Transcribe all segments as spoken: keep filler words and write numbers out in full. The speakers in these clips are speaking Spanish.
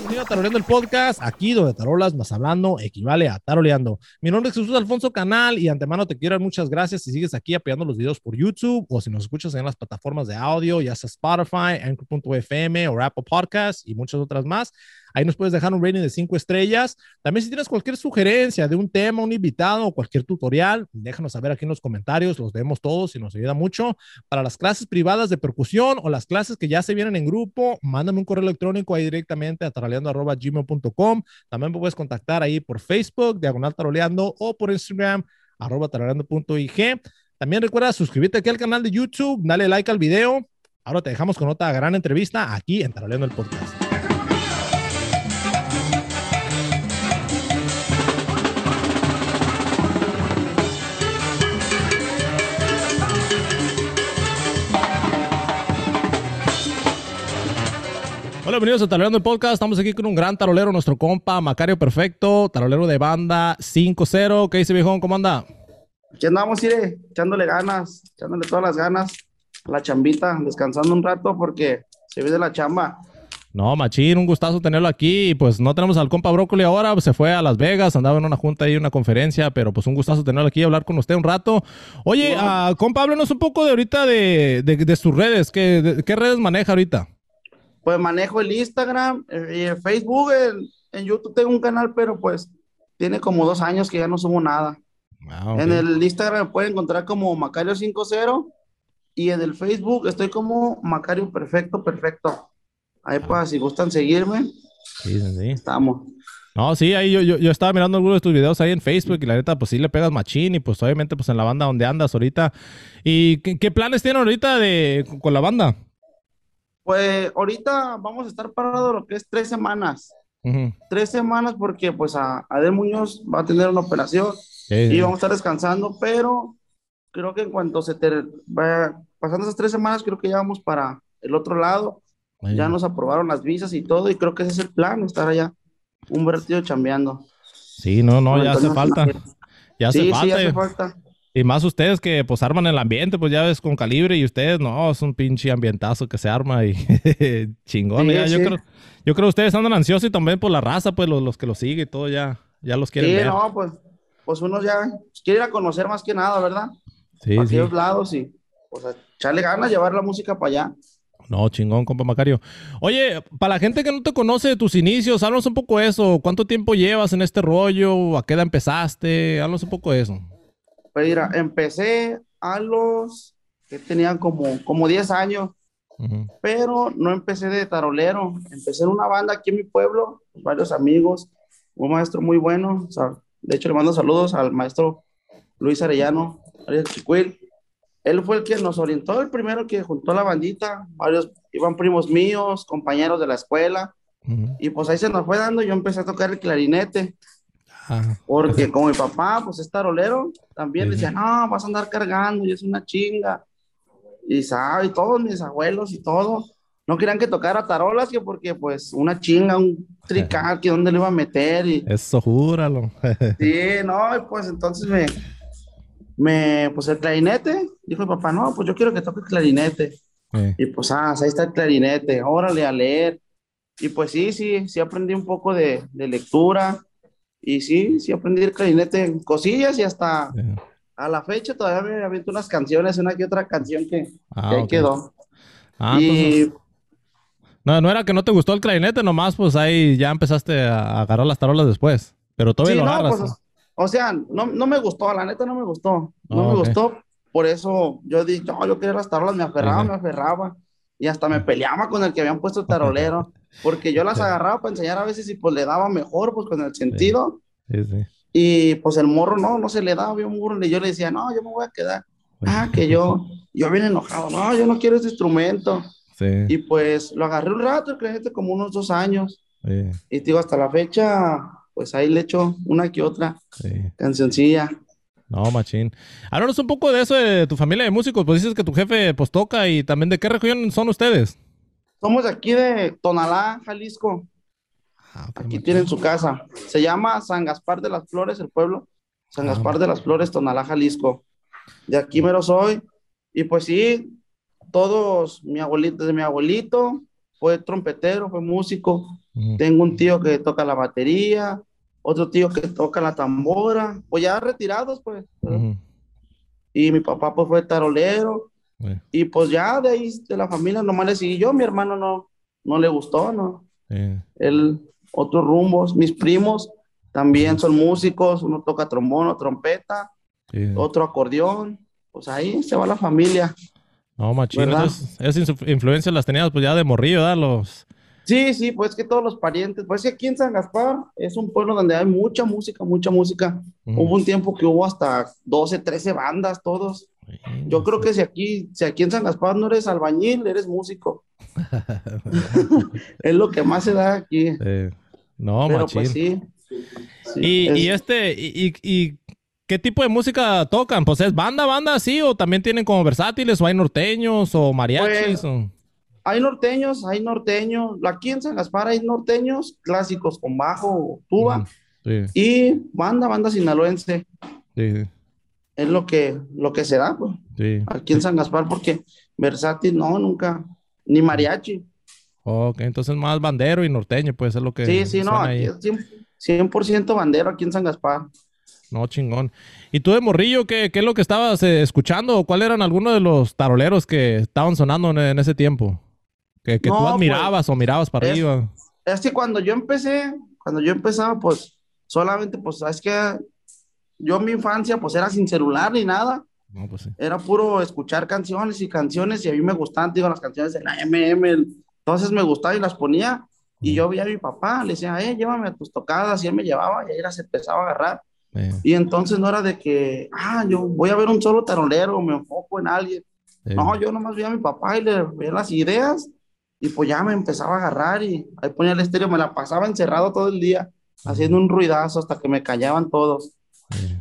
bienvenido a Taroleando el Podcast, aquí donde tarolas más hablando equivale a taroleando. Mi nombre es Jesús Alfonso Canal y antemano te quiero dar muchas gracias si sigues aquí apoyando los videos por YouTube o si nos escuchas en las plataformas de audio, ya sea Spotify, Anchor punto f m o Apple Podcasts y muchas otras más. Ahí nos puedes dejar un rating de cinco estrellas. También si tienes cualquier sugerencia de un tema, un invitado o cualquier tutorial, déjanos saber aquí en los comentarios, los vemos todos y nos ayuda mucho. Para las clases privadas de percusión o las clases que ya se vienen en grupo, mándame un correo electrónico ahí directamente a taroleando arroba gmail punto com. También me puedes contactar ahí por Facebook, Diagonal Taroleando, o por Instagram, arroba taroleando punto i g. También recuerda suscribirte aquí al canal de YouTube, dale like al video. Ahora te dejamos con otra gran entrevista aquí en Taroleando el Podcast. Hola, bienvenidos a Taroleando el Podcast. Estamos aquí con un gran tarolero, nuestro compa Macario Perfecto, tarolero de banda cinco cero. ¿Qué dice, viejón? ¿Cómo anda? Aquí andamos, Ire, echándole ganas, echándole todas las ganas a la chambita, descansando un rato porque se viene la chamba. No, machín, un gustazo tenerlo aquí. Y pues no tenemos al compa Brócoli ahora, pues se fue a Las Vegas, andaba en una junta y una conferencia, pero pues un gustazo tenerlo aquí y hablar con usted un rato. Oye, Bueno, uh, compa, háblenos un poco de ahorita de, de, de sus redes. ¿Qué, de, ¿Qué redes maneja ahorita? pues manejo el Instagram eh, y el Facebook, en, en YouTube tengo un canal, pero pues tiene como dos años que ya no subo nada. Ah, ok. En el Instagram me pueden encontrar como Macario cinco cero y en el Facebook estoy como Macario Perfecto, Perfecto. Ahí Ah, pues si gustan seguirme, sí, sí, sí. estamos. No, sí, ahí yo, yo, yo estaba mirando algunos de tus videos ahí en Facebook y la neta, pues sí le pegas machín y pues obviamente pues en la banda donde andas ahorita. ¿Y qué, qué planes tienen ahorita de, con la banda? Pues ahorita vamos a estar parados lo que es tres semanas. Ujú. Tres semanas porque pues a Adel Muñoz va a tener una operación Sí, y sí, vamos a estar descansando, pero creo que en cuanto se te vaya pasando esas tres semanas, creo que ya vamos para el otro lado, ya sí. nos aprobaron las visas y todo y creo que ese es el plan, estar allá un vertido chambeando, Sí, no, no, ya hace aventándonos una falta. gira. Ya hace Sí, sí, falta. hace falta. Y más ustedes que pues arman el ambiente, pues ya ves con Calibre y ustedes, no, es un pinche ambientazo que se arma y chingón. Ya, Sí, yo sí. creo, yo creo ustedes andan ansiosos y también por la raza, pues los, los que los siguen y todo ya, ya los quieren Sí, ver. no, pues, pues uno ya quiere ir a conocer más que nada, ¿verdad? Sí, Para sí. aquellos lados y pues a echarle ganas, llevar la música para allá. No, chingón, compa Macario. Oye, para la gente que no te conoce de tus inicios, háblanos un poco de eso. ¿Cuánto tiempo llevas en este rollo? ¿A qué edad empezaste? Háblanos un poco de eso. Pues mira, empecé a los que tenían como, como diez años, Ujú. pero no empecé de tarolero. Empecé en una banda aquí en mi pueblo, varios amigos, un maestro muy bueno. O sea, de hecho, le mando saludos al maestro Luis Arellano, alias Chicuil. Él fue el que nos orientó, el primero que juntó la bandita. Varios iban primos míos, compañeros de la escuela, Ujú. y pues ahí se nos fue dando. Yo empecé a tocar el clarinete. Ah, Porque como mi papá, pues es tarolero, también sí, decía, sí. no, vas a andar cargando y es una chinga. Y sabe, y todos mis abuelos y todo, no querían que tocara tarolas, que porque pues una chinga, un trical, que dónde le iba a meter. Y Eso, júralo. sí, no, y pues entonces me, me, pues el clarinete, dijo mi papá, no, pues yo quiero que toque el clarinete. Eh, Y pues, ah, ahí está el clarinete, órale a leer. Y pues sí, sí, sí aprendí un poco de, de lectura. Y sí, sí aprendí el clarinete en cosillas y hasta eh. a la fecha todavía me aviento unas canciones, una que otra canción que, que Ah, ahí ok. quedó. Ah, entonces, Y no, no era que no te gustó el clarinete, nomás pues ahí ya empezaste a agarrar las tarolas después. Pero todavía sí, lo no, agarras. pues, ¿No? o, o sea, no, no me gustó, la neta no me gustó, no Ah, me ok. gustó. Por eso yo dije, no, yo quería las tarolas, me Sí, aferraba, sí. me aferraba. Y hasta me peleaba con el que habían puesto tarolero, porque yo las agarraba para enseñar a veces y pues le daba mejor, pues con el Sí, sentido. sí, sí. Y pues el morro no, no se le daba bien un burro. Y yo le decía, no, yo me voy a quedar. Ah, que yo, yo bien enojado, no, yo no quiero este instrumento. Sí, Y pues lo agarré un rato, el clarinete como unos dos años. sí, Y te digo, hasta la fecha, pues ahí le echo una que otra sí. cancioncilla. No, machín. Háblanos un poco de eso de tu familia de músicos. Pues dices que tu jefe pues toca y también de qué región son ustedes. Somos de aquí de Tonalá, Jalisco. Ah, ok, Aquí machín. tienen su casa. Se llama San Gaspar de las Flores, el pueblo. San Ah, Gaspar de las Flores, Tonalá, Jalisco. De aquí mero soy. Y pues sí, todos, mi abuelito, desde mi abuelito, fue trompetero, fue músico. Ujú, Tengo un tío que toca la batería, otro tío que toca la tambora, pues ya retirados, pues, ¿verdad? ujú, Y mi papá pues fue tarolero, sí, y pues ya de ahí de la familia nomás le seguí yo, mi hermano no, no le gustó, ¿no? sí, Él, otros rumbos, mis primos también ujú, son músicos, uno toca trombón o trompeta, sí. otro acordeón, pues ahí se va la familia, No, machín, ¿verdad? entonces, esas influ- influencias las tenías pues ya de morrillo, ¿verdad? Los... Sí, sí, pues que todos los parientes, pues que aquí en San Gaspar es un pueblo donde hay mucha música, mucha música. Ujú. Hubo un tiempo que hubo hasta doce, trece bandas, todos. Yo creo Sí. que si aquí, si aquí en San Gaspar no eres albañil, eres músico. Es lo que más se da aquí. Eh, no, Pero pues machín. sí, sí, Y, y es, este, y, y, y ¿qué tipo de música tocan? Pues es banda, banda, sí, o también tienen como versátiles, o hay norteños, o pues mariachis, o... hay norteños, hay norteños. Aquí en San Gaspar hay norteños clásicos con bajo, tuba Ujú. Sí, y banda, banda sinaloense. sí, Es lo que, lo que se da, pues, sí, aquí en sí. San Gaspar, porque versátil, no, nunca, ni Sí. mariachi. Ok, entonces más bandero y norteño, pues es lo que Sí, sí, no, suena aquí ahí. es cien cien por ciento bandero aquí en San Gaspar. No, chingón. ¿Y tú de morrillo, qué, qué es lo que estabas eh, escuchando? ¿Cuál eran algunos de los taroleros que estaban sonando en, en ese tiempo? Que, que tú No, pues, admirabas o mirabas para es, arriba. es que cuando yo empecé, cuando yo empezaba, pues, solamente, pues, es que yo en mi infancia, pues, era sin celular ni nada, No, pues sí. era puro escuchar canciones y canciones, y a mí me gustaban, digo, las canciones de la M M, entonces me gustaba y las ponía, y Eh, yo veía a mi papá, le decía, eh, llévame a tus tocadas, y él me llevaba, y ahí las empezaba a agarrar. eh, Y entonces no era de que, ah, yo voy a ver un solo tarolero, me enfoco en alguien. eh, No, yo nomás veía a mi papá y le veía las ideas y pues ya me empezaba a agarrar y ahí ponía el estéreo, me la pasaba encerrado todo el día, haciendo mm, un ruidazo hasta que me callaban todos. eh.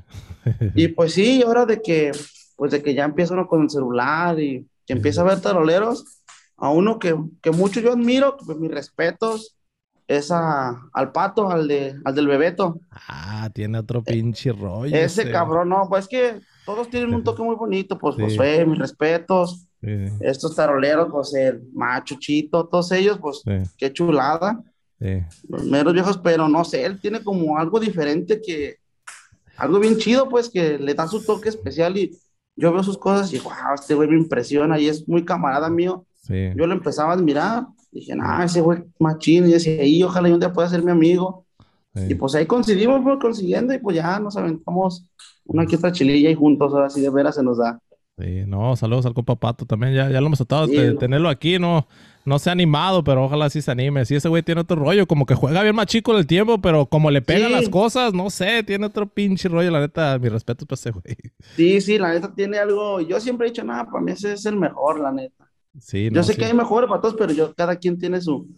Y pues sí, ahora de que, pues de que ya empieza uno con el celular y que empieza a Eh. ver taroleros, a uno que, que mucho yo admiro, pues, mis respetos, es a, al Pato, al, de, al del Bebeto. Ah, tiene otro pinche rollo Ese ese. cabrón, no, pues que todos tienen un toque muy bonito, pues Sí, Josué, mis respetos, sí, estos taroleros, pues el Macho, Chito, todos ellos, pues sí, qué chulada, sí. los meros viejos, pero no sé, él tiene como algo diferente que, algo bien chido, pues que le da su toque especial y yo veo sus cosas y wow, este güey me impresiona y es muy camarada mío. Sí, Yo lo empezaba a admirar, dije, sí, nah, ese güey machín, y decía, y ojalá un día pueda ser mi amigo. Y sí. pues ahí coincidimos, pues consiguiendo y pues ya nos aventamos una que otra chililla y juntos, ahora sí de veras se nos da. Sí, no, saludos al compa Pato también. Ya, ya lo hemos tratado Sí, de tenerlo aquí, no, no se ha animado, pero ojalá sí se anime. Sí, ese güey tiene otro rollo, como que juega bien más chico el tiempo, pero como le pegan las sí, cosas, no sé, tiene otro pinche rollo, la neta, mi respeto para ese güey. sí, sí, la neta tiene algo, yo siempre he dicho, nada, para mí ese es el mejor, la neta. Sí, Yo no, sé que sí. hay mejores para todos, pero yo, cada quien tiene su,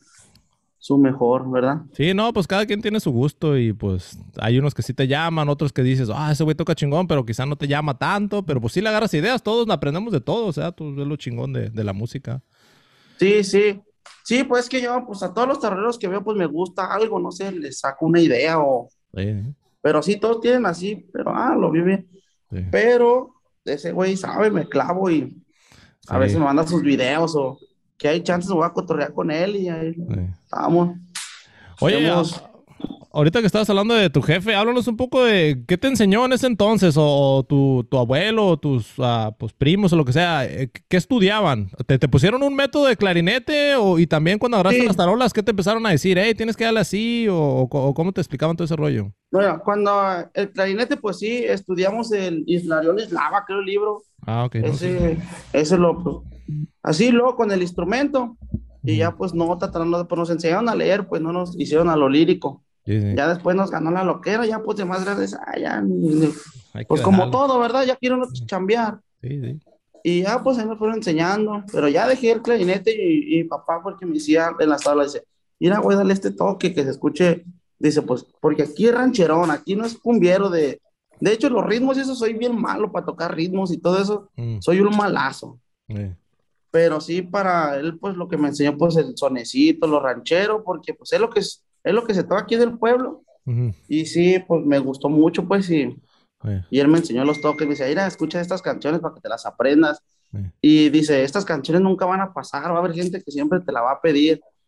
su mejor, ¿verdad? Sí, no, pues cada quien tiene su gusto y pues hay unos que sí te llaman, otros que dices, ah, ese güey toca chingón, pero quizá no te llama tanto, pero pues sí le agarras ideas, todos aprendemos de todo, o sea, tú es lo chingón de, de la música. Sí, sí, sí, pues que yo, pues a todos los terreros que veo, pues me gusta algo, no sé, les saco una idea o, Sí, pero sí, todos tienen así, pero ah, lo vive, sí, pero ese güey sabe, me clavo y a veces sí, me manda sus videos o que hay chances voy a cotorrear con él y ahí sí. estamos, Oye, a- hemos, a- ahorita que estabas hablando de tu jefe, háblanos un poco de qué te enseñó en ese entonces, o, o tu, tu abuelo, o tus ah, pues, primos, o lo que sea, eh, ¿qué estudiaban? ¿Te, te pusieron un método de clarinete? O, y también cuando agarraste las sí, tarolas, ¿qué te empezaron a decir? Hey, tienes que darle así, o, o co- o cómo te explicaban todo ese rollo? bueno, cuando el clarinete, pues sí, estudiamos el Islarión Eslava, creo el libro, Ah, ok, no, sí. ese, ese lo, pues, así luego con el instrumento, y Ujú. ya pues no, tratando de, pues nos enseñaron a leer, pues no nos hicieron a lo lírico, Sí, sí, ya después nos ganó la loquera, ya pues de más grandes, ah, ya, ni- ni- hay que pues como dejarlo. todo, ¿verdad? Ya quiero uno Sí, chambear, sí, sí. y ya pues ahí me fueron enseñando, pero ya dejé el clarinete y, y papá porque me decía en las tablas, dice, mira, güey, dale este toque que se escuche, dice, pues, porque aquí es rancherón, aquí no es cumbiero de, de hecho los ritmos y eso soy bien malo para tocar ritmos y todo eso, Mm, soy un malazo, sí, pero sí para él pues lo que me enseñó pues el sonecito, lo ranchero, porque pues es lo que es, es lo que se toca aquí del pueblo, ujú, y sí, pues me gustó mucho pues y, sí, y él me enseñó los toques, me dice, mira, escucha estas canciones para que te las aprendas. sí, Y dice, estas canciones nunca van a pasar, va a haber gente que siempre te la va a pedir.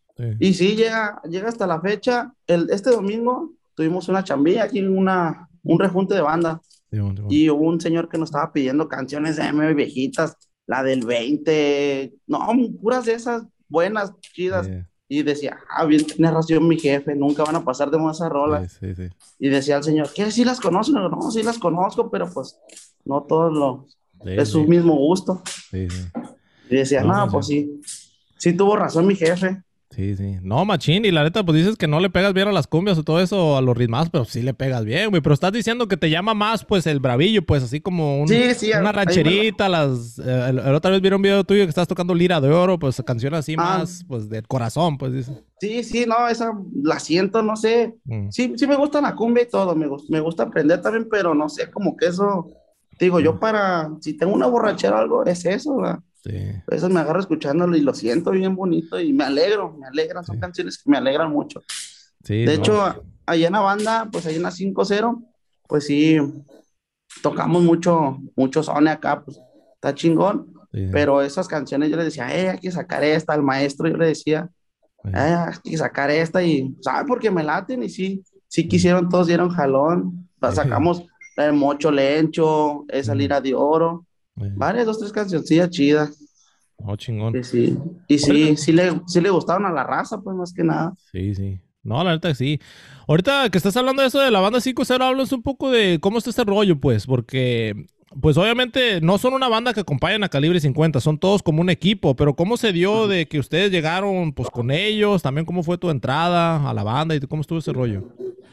Sí, Y sí, llega, llega hasta la fecha. El, este domingo tuvimos una chambilla aquí, una, un rejunte de banda. Simón, Simón. Y hubo un señor que nos estaba pidiendo canciones de M viejitas, la del veinte, no, puras de esas buenas, chidas. Sí, Y decía, ah, bien, tiene razón mi jefe, nunca van a pasar de moda esas rolas. sí, sí, sí. Y decía el señor, ¿qué? ¿Sí las conozco? No, no, sí las conozco, pero pues no todos los, Sí, es su sí, mismo gusto. sí, sí. Y decía, No, no, pues sí. pues sí, sí tuvo razón mi jefe. Sí, sí. No, machín, y la neta, pues dices que no le pegas bien a las cumbias o todo eso, a los ritmos, pero sí le pegas bien, güey. Pero estás diciendo que te llama más, pues, el bravillo, pues, así como un, Sí, sí, una ahí me lo... rancherita, las... eh, el- el otra vez vieron un video tuyo que estás tocando Lira de Oro, pues, canciones así Ah, más, pues, del corazón, pues, dices. sí, sí, no, esa la siento, no sé. Mm, Sí, sí me gusta la cumbia y todo, me, gus- me gusta aprender también, pero no sé, como que eso, digo, sí, yo para, si tengo una borrachera o algo, es eso, ¿verdad? sí, Eso me agarro escuchándolo y lo siento bien bonito y me alegro, me alegran, sí, son canciones que me alegran mucho. sí, De no. hecho, a- allá en la banda, pues ahí en la cinco cero, pues sí, tocamos mucho, mucho son acá, pues está chingón, Sí, pero esas canciones yo le decía, eh, hay que sacar esta, al maestro yo le decía, sí, eh, hay que sacar esta y, ¿sabes? Porque me laten y sí, sí sí, quisieron, todos dieron jalón, la sí, sacamos la de Mocho Lencho, esa mm, Lira de Oro, sí. varias, dos, tres cancioncillas chidas, No, chingón. y sí, y Ahorita, sí, sí le, sí le gustaron a la raza, pues más que nada. sí, sí. No, la neta que sí. Ahorita que estás hablando de eso de la banda cinco cero, hablas un poco de cómo está este rollo, pues, porque, pues obviamente no son una banda que acompañan a Calibre cincuenta, son todos como un equipo, pero ¿cómo se dio Ujú. de que ustedes llegaron, pues, con ellos? También cómo fue tu entrada a la banda y cómo estuvo ese rollo.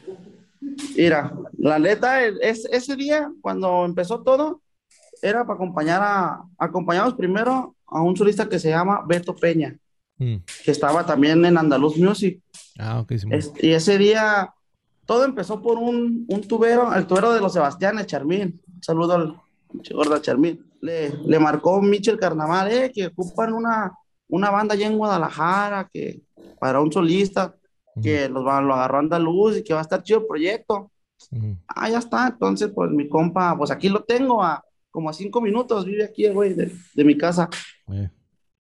Mira, la neta, el- es, ese día, cuando empezó todo, era para acompañar a, acompañamos primero a un solista que se llama Beto Peña, Mm. que estaba también en Andaluz Music. Ah, ok, Simón. Es- y ese día, todo empezó por un, un tubero, el tubero de los Sebastianes, Charmín. Un saludo al pinche gorda Charmín. Le, le marcó Michel Carnaval, eh, que ocupan una, una banda allá en Guadalajara, que para un solista, Ujú, que los va, lo agarró Andaluz y que va a estar chido el proyecto. ujú, Ah, ya está. Entonces, pues mi compa, pues aquí lo tengo a como a cinco minutos, vive aquí el güey de, de mi casa. eh,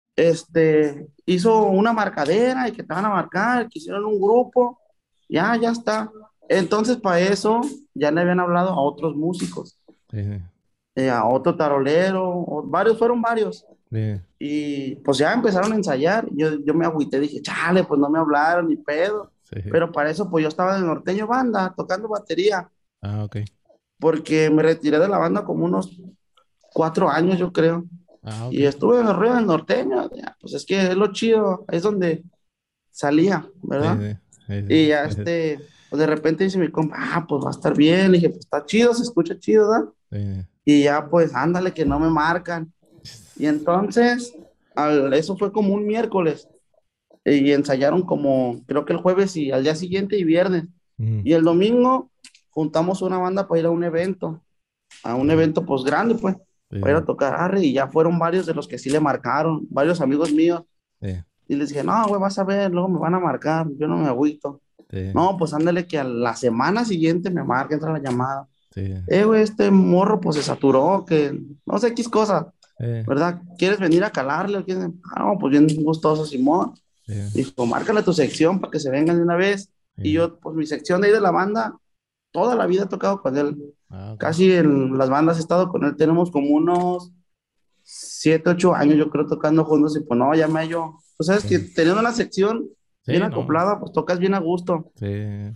Este, hizo una marcadera y que te van a marcar, que hicieron un grupo, ya, ya está. Entonces, para eso, ya le habían hablado a otros músicos, sí, sí, eh, a otro tarolero, o varios, fueron varios. sí, Y pues ya empezaron a ensayar. Yo, yo me agüité, dije, chale, pues no me hablaron ni pedo. sí, sí. Pero para eso, pues yo estaba de norteño banda, tocando batería, Ah, ok. porque me retiré de la banda como unos cuatro años, yo creo. Ah, ok. Y estuve en el ruedo del norteño, ya, pues es que es lo chido, es donde salía, Sí, ¿verdad? sí, sí, Y ya sí, este, pues de repente dice mi compa, ah, pues va a estar bien. Le dije, pues está chido, se escucha chido, ¿verdad? sí, Y ya, pues ándale, que no me marcan. Y entonces, al, eso fue como un miércoles. Y ensayaron como, creo que el jueves y al día siguiente y viernes. mm, Y el domingo juntamos una banda para ir a un evento, a un sí, evento pues grande, pues, sí, para ir a tocar arre. Y ya fueron varios de los que sí le marcaron, varios amigos míos. sí, Y les dije, no, güey, vas a ver, luego me van a marcar, yo no me agüito. sí, No, pues ándale que a la semana siguiente me marca, entra la llamada. sí, Eh, güey, este morro pues se saturó, que no sé qué cosa, sí, ¿verdad? ¿Quieres venir a calarle? ¿O quieres? Ah, no, pues bien gustoso, Simón. sí, Dijo, márcale tu sección para que se vengan de una vez. Y sí. yo, pues mi sección de ahí de la banda, toda la vida he tocado con él. Ah, ok. Casi en las bandas he estado con él, tenemos como unos siete, ocho años, yo creo, tocando juntos. Y pues no, ya me yo. Pues sabes que Sí, teniendo una sección bien sí, no. acoplada, pues tocas bien a gusto. Sí.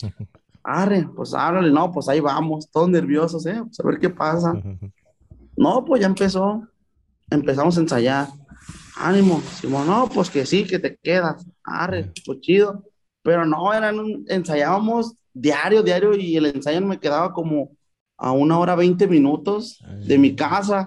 Arre, pues háblale, no, pues ahí vamos, todos nerviosos, ¿eh? Pues a ver qué pasa. No, pues ya empezó, empezamos a ensayar. Ánimo, Simón, no, pues que sí, que te quedas. Arre, Sí, pues chido. Pero no, eran un- ensayábamos diario, diario, y el ensayo me quedaba como a una hora veinte minutos de mi eh, casa.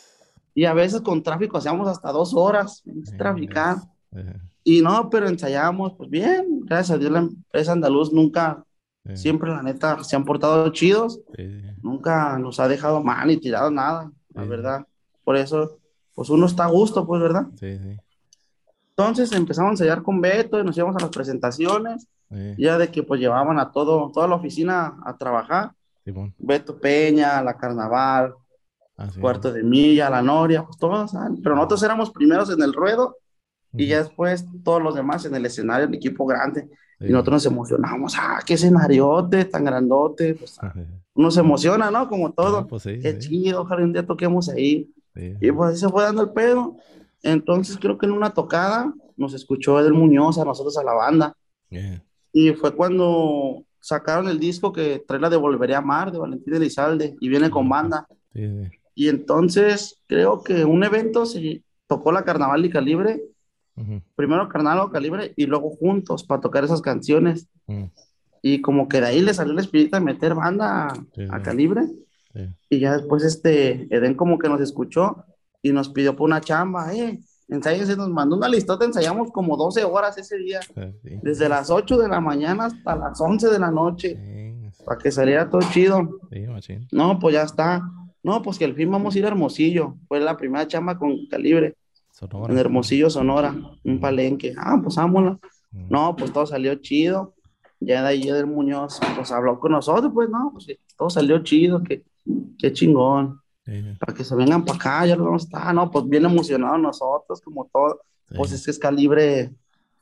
Y a veces con tráfico hacíamos hasta dos horas, eh, traficar. eh, Y no, pero ensayábamos, pues bien, gracias a Dios la empresa andaluz nunca, eh, siempre la neta, se han portado chidos, sí, nunca nos ha dejado mal ni tirado nada, la sí, verdad. Por eso, pues uno está a gusto, pues, ¿verdad? sí, sí, Entonces empezamos a ensayar con Beto y nos íbamos a las presentaciones, sí, ya de que pues llevaban a todo, toda la oficina a trabajar. Simón. Beto Peña, la Carnaval, Ah, sí, Cuarto de Milla, la Noria, pues todos, ¿saben? Pero nosotros eh, éramos primeros en el ruedo y Ujú. ya después todos los demás en el escenario, el equipo grande, y Sí. nosotros nos emocionamos, ah, qué escenariote tan grandote, pues ah, uno se emociona, ¿no? Como No, todo, pues sí, qué sí, chido, ojalá un día toquemos ahí, sí, y sí. pues así se fue dando el pedo, entonces creo que en una tocada nos escuchó Edel Muñoz a nosotros a la banda, Yeah. y fue cuando sacaron el disco que trae la de Volveré a Amar de Valentín Elizalde, y viene con Ah, ok. banda, Sí, sí. y entonces creo que un evento se tocó la Carnaval y Calibre, Ujú. primero Carnaval o Calibre y luego juntos para tocar esas canciones. Mm. Y como que de ahí le salió el espíritu de meter banda a, Sí, a sí, Calibre. sí. Y ya después este Eden como que nos escuchó y nos pidió por una chamba, eh, ensayos, y nos mandó una listota, ensayamos como doce horas ese día, Sí, sí. desde las ocho de la mañana hasta las once de la noche, Sí, para que saliera todo chido. sí, machín. No, pues ya está. No, pues que al fin vamos a ir a Hermosillo. Fue la primera chamba con Calibre en Sonora. Hermosillo, Sonora, un Mm, palenque. Ah, pues vámonos. mm. No, pues todo salió chido. Ya de ahí del Muñoz, pues habló con nosotros, pues no, pues sí, todo salió chido, que, qué chingón. Sí, sí, Para que se vengan para acá, ya lo vamos a estar, no, pues bien emocionados nosotros, como todo. Pues sí. es que es calibre,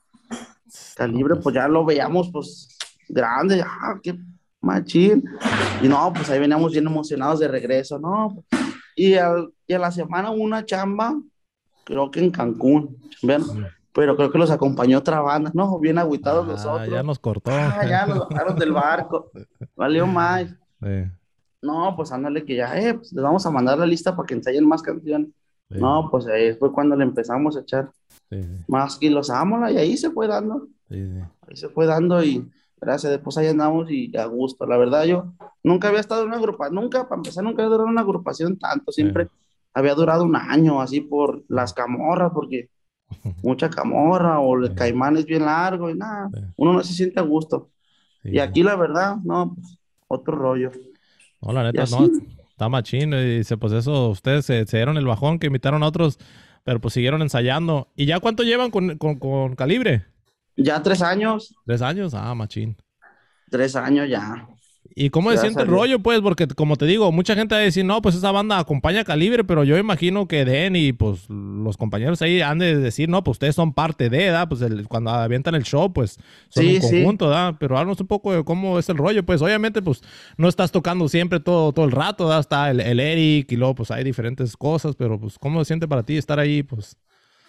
No, calibre, pues. pues ya lo veíamos, pues grande, ah, qué machín. Y no, pues ahí veníamos bien emocionados de regreso, ¿no? Y, al- y a la semana hubo una chamba, creo que en Cancún, ¿ven? Mm. Pero creo que los acompañó otra banda, ¿no? Bien agüitados Ah, ya nosotros. nos cortó. Ah, ya nos bajaron del barco. Valió más. Sí, No, pues ándale que ya, eh, pues les vamos a mandar la lista para que ensayen más canciones. sí, No, pues ahí fue cuando le empezamos a echar sí, sí, más kilos, ámola, y ahí se fue dando, sí, sí. ahí se fue dando y gracias, después ahí andamos y a gusto. La verdad, yo nunca había estado en una agrupación, nunca, para empezar, nunca había durado en una agrupación tanto, Sí, siempre había durado un año así por sí, las camorras, porque mucha camorra o sí, el caimán es bien largo y nada, sí, uno no se siente a gusto. Y sí, sí. aquí la verdad, no, pues otro rollo. No, la Y neta, no, así, está machín. Y dice, pues eso, ustedes se, se dieron el bajón que invitaron a otros, pero pues siguieron ensayando. ¿Y ya cuánto llevan con, con, con Calibre? ya tres años, ¿Tres años? Ah, machín. tres años ya, ¿Y cómo se gracias siente a el Dios. rollo? Pues, porque como te digo, mucha gente va a decir, no, pues esa banda acompaña a Calibre, pero yo imagino que Den y pues los compañeros ahí han de decir, no, pues ustedes son parte de, ¿da? Pues el- cuando avientan el show, pues son un Sí, sí. conjunto, ¿da? Pero háblanos un poco de cómo es el rollo, pues obviamente, pues no estás tocando siempre todo, todo el rato, ¿da? Está el, el Eric y luego pues hay diferentes cosas, pero pues ¿cómo se siente para ti estar ahí? Pues,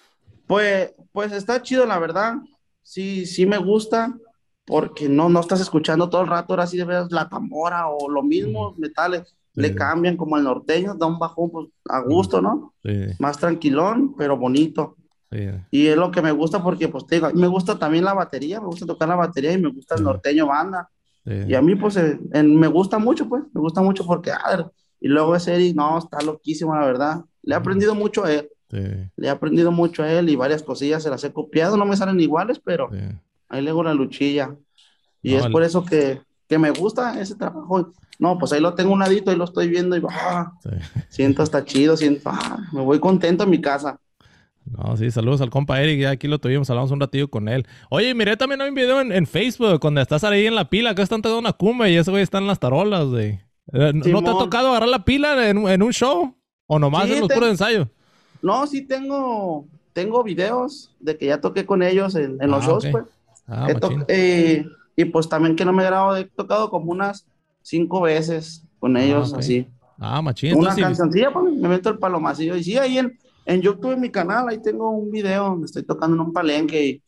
Pues, pues está chido, la verdad. Sí, sí me gusta, porque no, no estás escuchando todo el rato, ahora sí de veras la tambora o lo ujú, mismo, metales, sí, le sí, cambian como el norteño, da un bajón pues a ujú, gusto, ¿no? sí, Más tranquilón, pero bonito. sí, Y es lo que me gusta porque, pues te digo, a mí me gusta también la batería, me gusta tocar la batería y me gusta sí, el norteño banda. sí, Y a mí, pues, eh, en- me gusta mucho, pues, me gusta mucho porque, ah, y luego ese Eric, no, está loquísimo, la verdad. Le he ujú, aprendido mucho a él. sí, Le he aprendido mucho a él y varias cosillas se las he copiado, no me salen iguales, pero sí. ahí le hago la luchilla. Y No, es por el- eso que, que me gusta ese trabajo. No, pues ahí lo tengo un ladito, ahí lo estoy viendo y ah, sí. siento hasta chido, siento, ah, me voy contento a mi casa. No, sí, saludos al compa Eric, ya aquí lo tuvimos, hablamos un ratillo con él. Oye, miré también un video en, en Facebook donde estás ahí en la pila, acá están tocando una cumbia y ese güey está en las tarolas, güey. Eh, ¿No no te ha Simón, tocado agarrar la pila en, un- en un show? ¿O nomás en sí, los puros te- ensayos? no, sí tengo, tengo videos de que ya toqué con ellos en, en los Ah, ok. shows, pues. Ah, He to- machín. eh, y pues también que no me he grabado, he tocado como unas cinco veces con Ah, ellos, ok. así. Ah, machín. Una Entonces sí. cancioncilla, pues, me meto el palomacillo. Y sí, ahí en, en YouTube, en mi canal, ahí tengo un video donde estoy tocando en un palenque y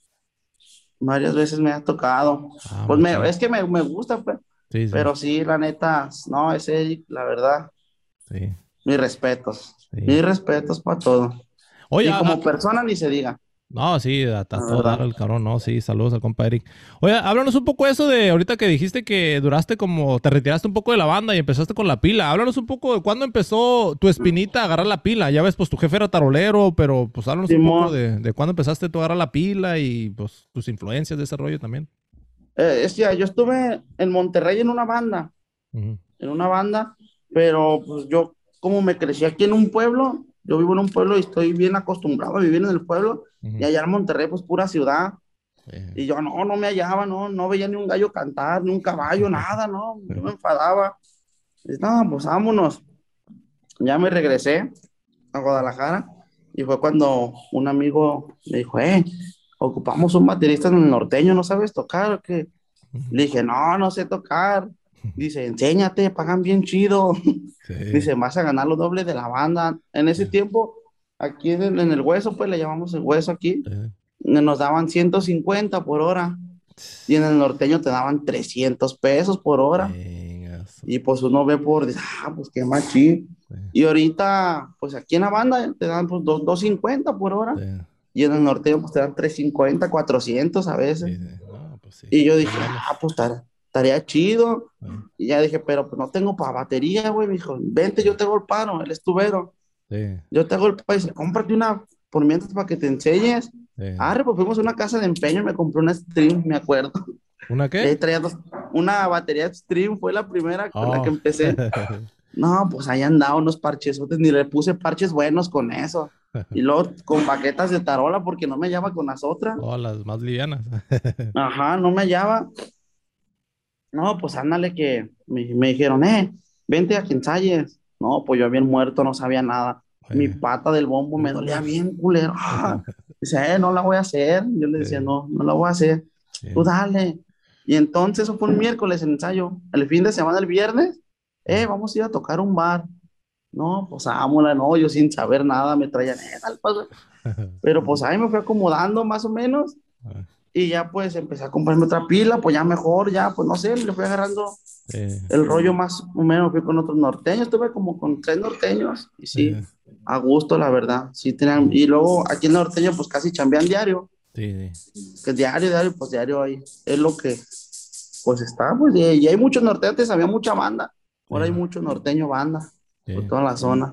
varias veces me ha tocado. Ah, Pues me, machín. es que me, me gusta, pues. Sí, sí, Pero sí, la neta, no, es Eric, la verdad, sí, mis respetos. sí. Mis respetos para todo. Oye, Y ah, como ah, persona ni se diga, no, sí, a, a la todo dar verdad. el cabrón, no, sí, saludos al compa Eric. Oye, háblanos un poco de eso de ahorita que dijiste que duraste como, te retiraste un poco de la banda y empezaste con la pila. Háblanos un poco de cuándo empezó tu espinita a agarrar la pila. Ya ves, pues tu jefe era tarolero, pero pues háblanos un poco Simón, de, de cuándo empezaste tú a agarrar la pila y pues tus influencias de ese rollo también. eh, es que yo estuve en Monterrey en una banda, Ujú, en una banda, pero pues yo como me crecí aquí en un pueblo, yo vivo en un pueblo y estoy bien acostumbrado a vivir en el pueblo, y ujú, allá en Monterrey pues pura ciudad, eh, y yo no, no me hallaba, no, no veía ni un gallo cantar, ni un caballo, nada, no, yo me enfadaba, y, no, pues vámonos, ya me regresé a Guadalajara, Y fue cuando un amigo me dijo, eh, ocupamos un baterista en el norteño, ¿no sabes tocar o qué? Le dije, no, no sé tocar. Dice, enséñate, pagan bien chido. Sí, Dice, vas a ganar lo doble de la banda. En ese sí, tiempo, aquí en, en el hueso, pues le llamamos el hueso aquí, sí. nos daban ciento cincuenta por hora. Y en el norteño te daban trescientos pesos por hora. Venga, su- Y pues uno ve por, dice, ah, pues qué más chido. sí, Y ahorita, pues aquí en la banda te dan pues dos- doscientos cincuenta por hora. sí, Y en el norteño pues te dan trescientos cincuenta cuatrocientos a veces. sí, sí. No, pues sí, Y yo al dije, ah, menos. pues tar- estaría chido. Sí, Y ya dije, pero pues no tengo para batería, güey. Me dijo, vente, yo te hago el paro, él es tubero. sí, Yo te hago el paro. Y dice, cómprate una por mientras para que te enseñes. sí. Ah, pues fuimos a una casa de empeño y me compré una Stream, me acuerdo. ¿Una Y ahí qué? traía dos- una batería Stream, fue la primera con la que Oh. empecé. No, pues ahí andaba unos parchesotes, ni le puse parches buenos con eso. Y luego con baquetas de tarola porque no me hallaba con las otras. Oh, las más livianas. Ajá, no me hallaba. No, pues ándale que me, me dijeron, eh, vente a que ensayes. No, pues yo bien muerto, no sabía nada. Mi Sí. pata del bombo me dolía Uf. bien culero. Ah, dice, eh, no la voy a hacer. Yo le decía, Sí, no, no la voy a hacer. Tú sí, dale. Y entonces eso fue un miércoles el ensayo. El fin de semana, el viernes, sí, eh, vamos a ir a tocar un bar. No, pues ámola, no, yo sin saber nada me traían, eh, dale, pues, güey. Pero pues ahí me fui acomodando más o menos. Y ya pues empecé a comprarme otra pila, pues ya mejor, ya, pues no sé, le fui agarrando sí, el rollo más o menos, fui con otros norteños, estuve como con tres norteños, y sí, sí, a gusto, la verdad, sí tenían, y luego aquí en norteño, pues casi chambean diario, sí, sí, que diario, diario, pues diario ahí, es lo que, pues está, pues, y, y hay muchos norteños, antes había mucha banda, ahora hay sí, mucho norteño banda, por sí, toda la zona,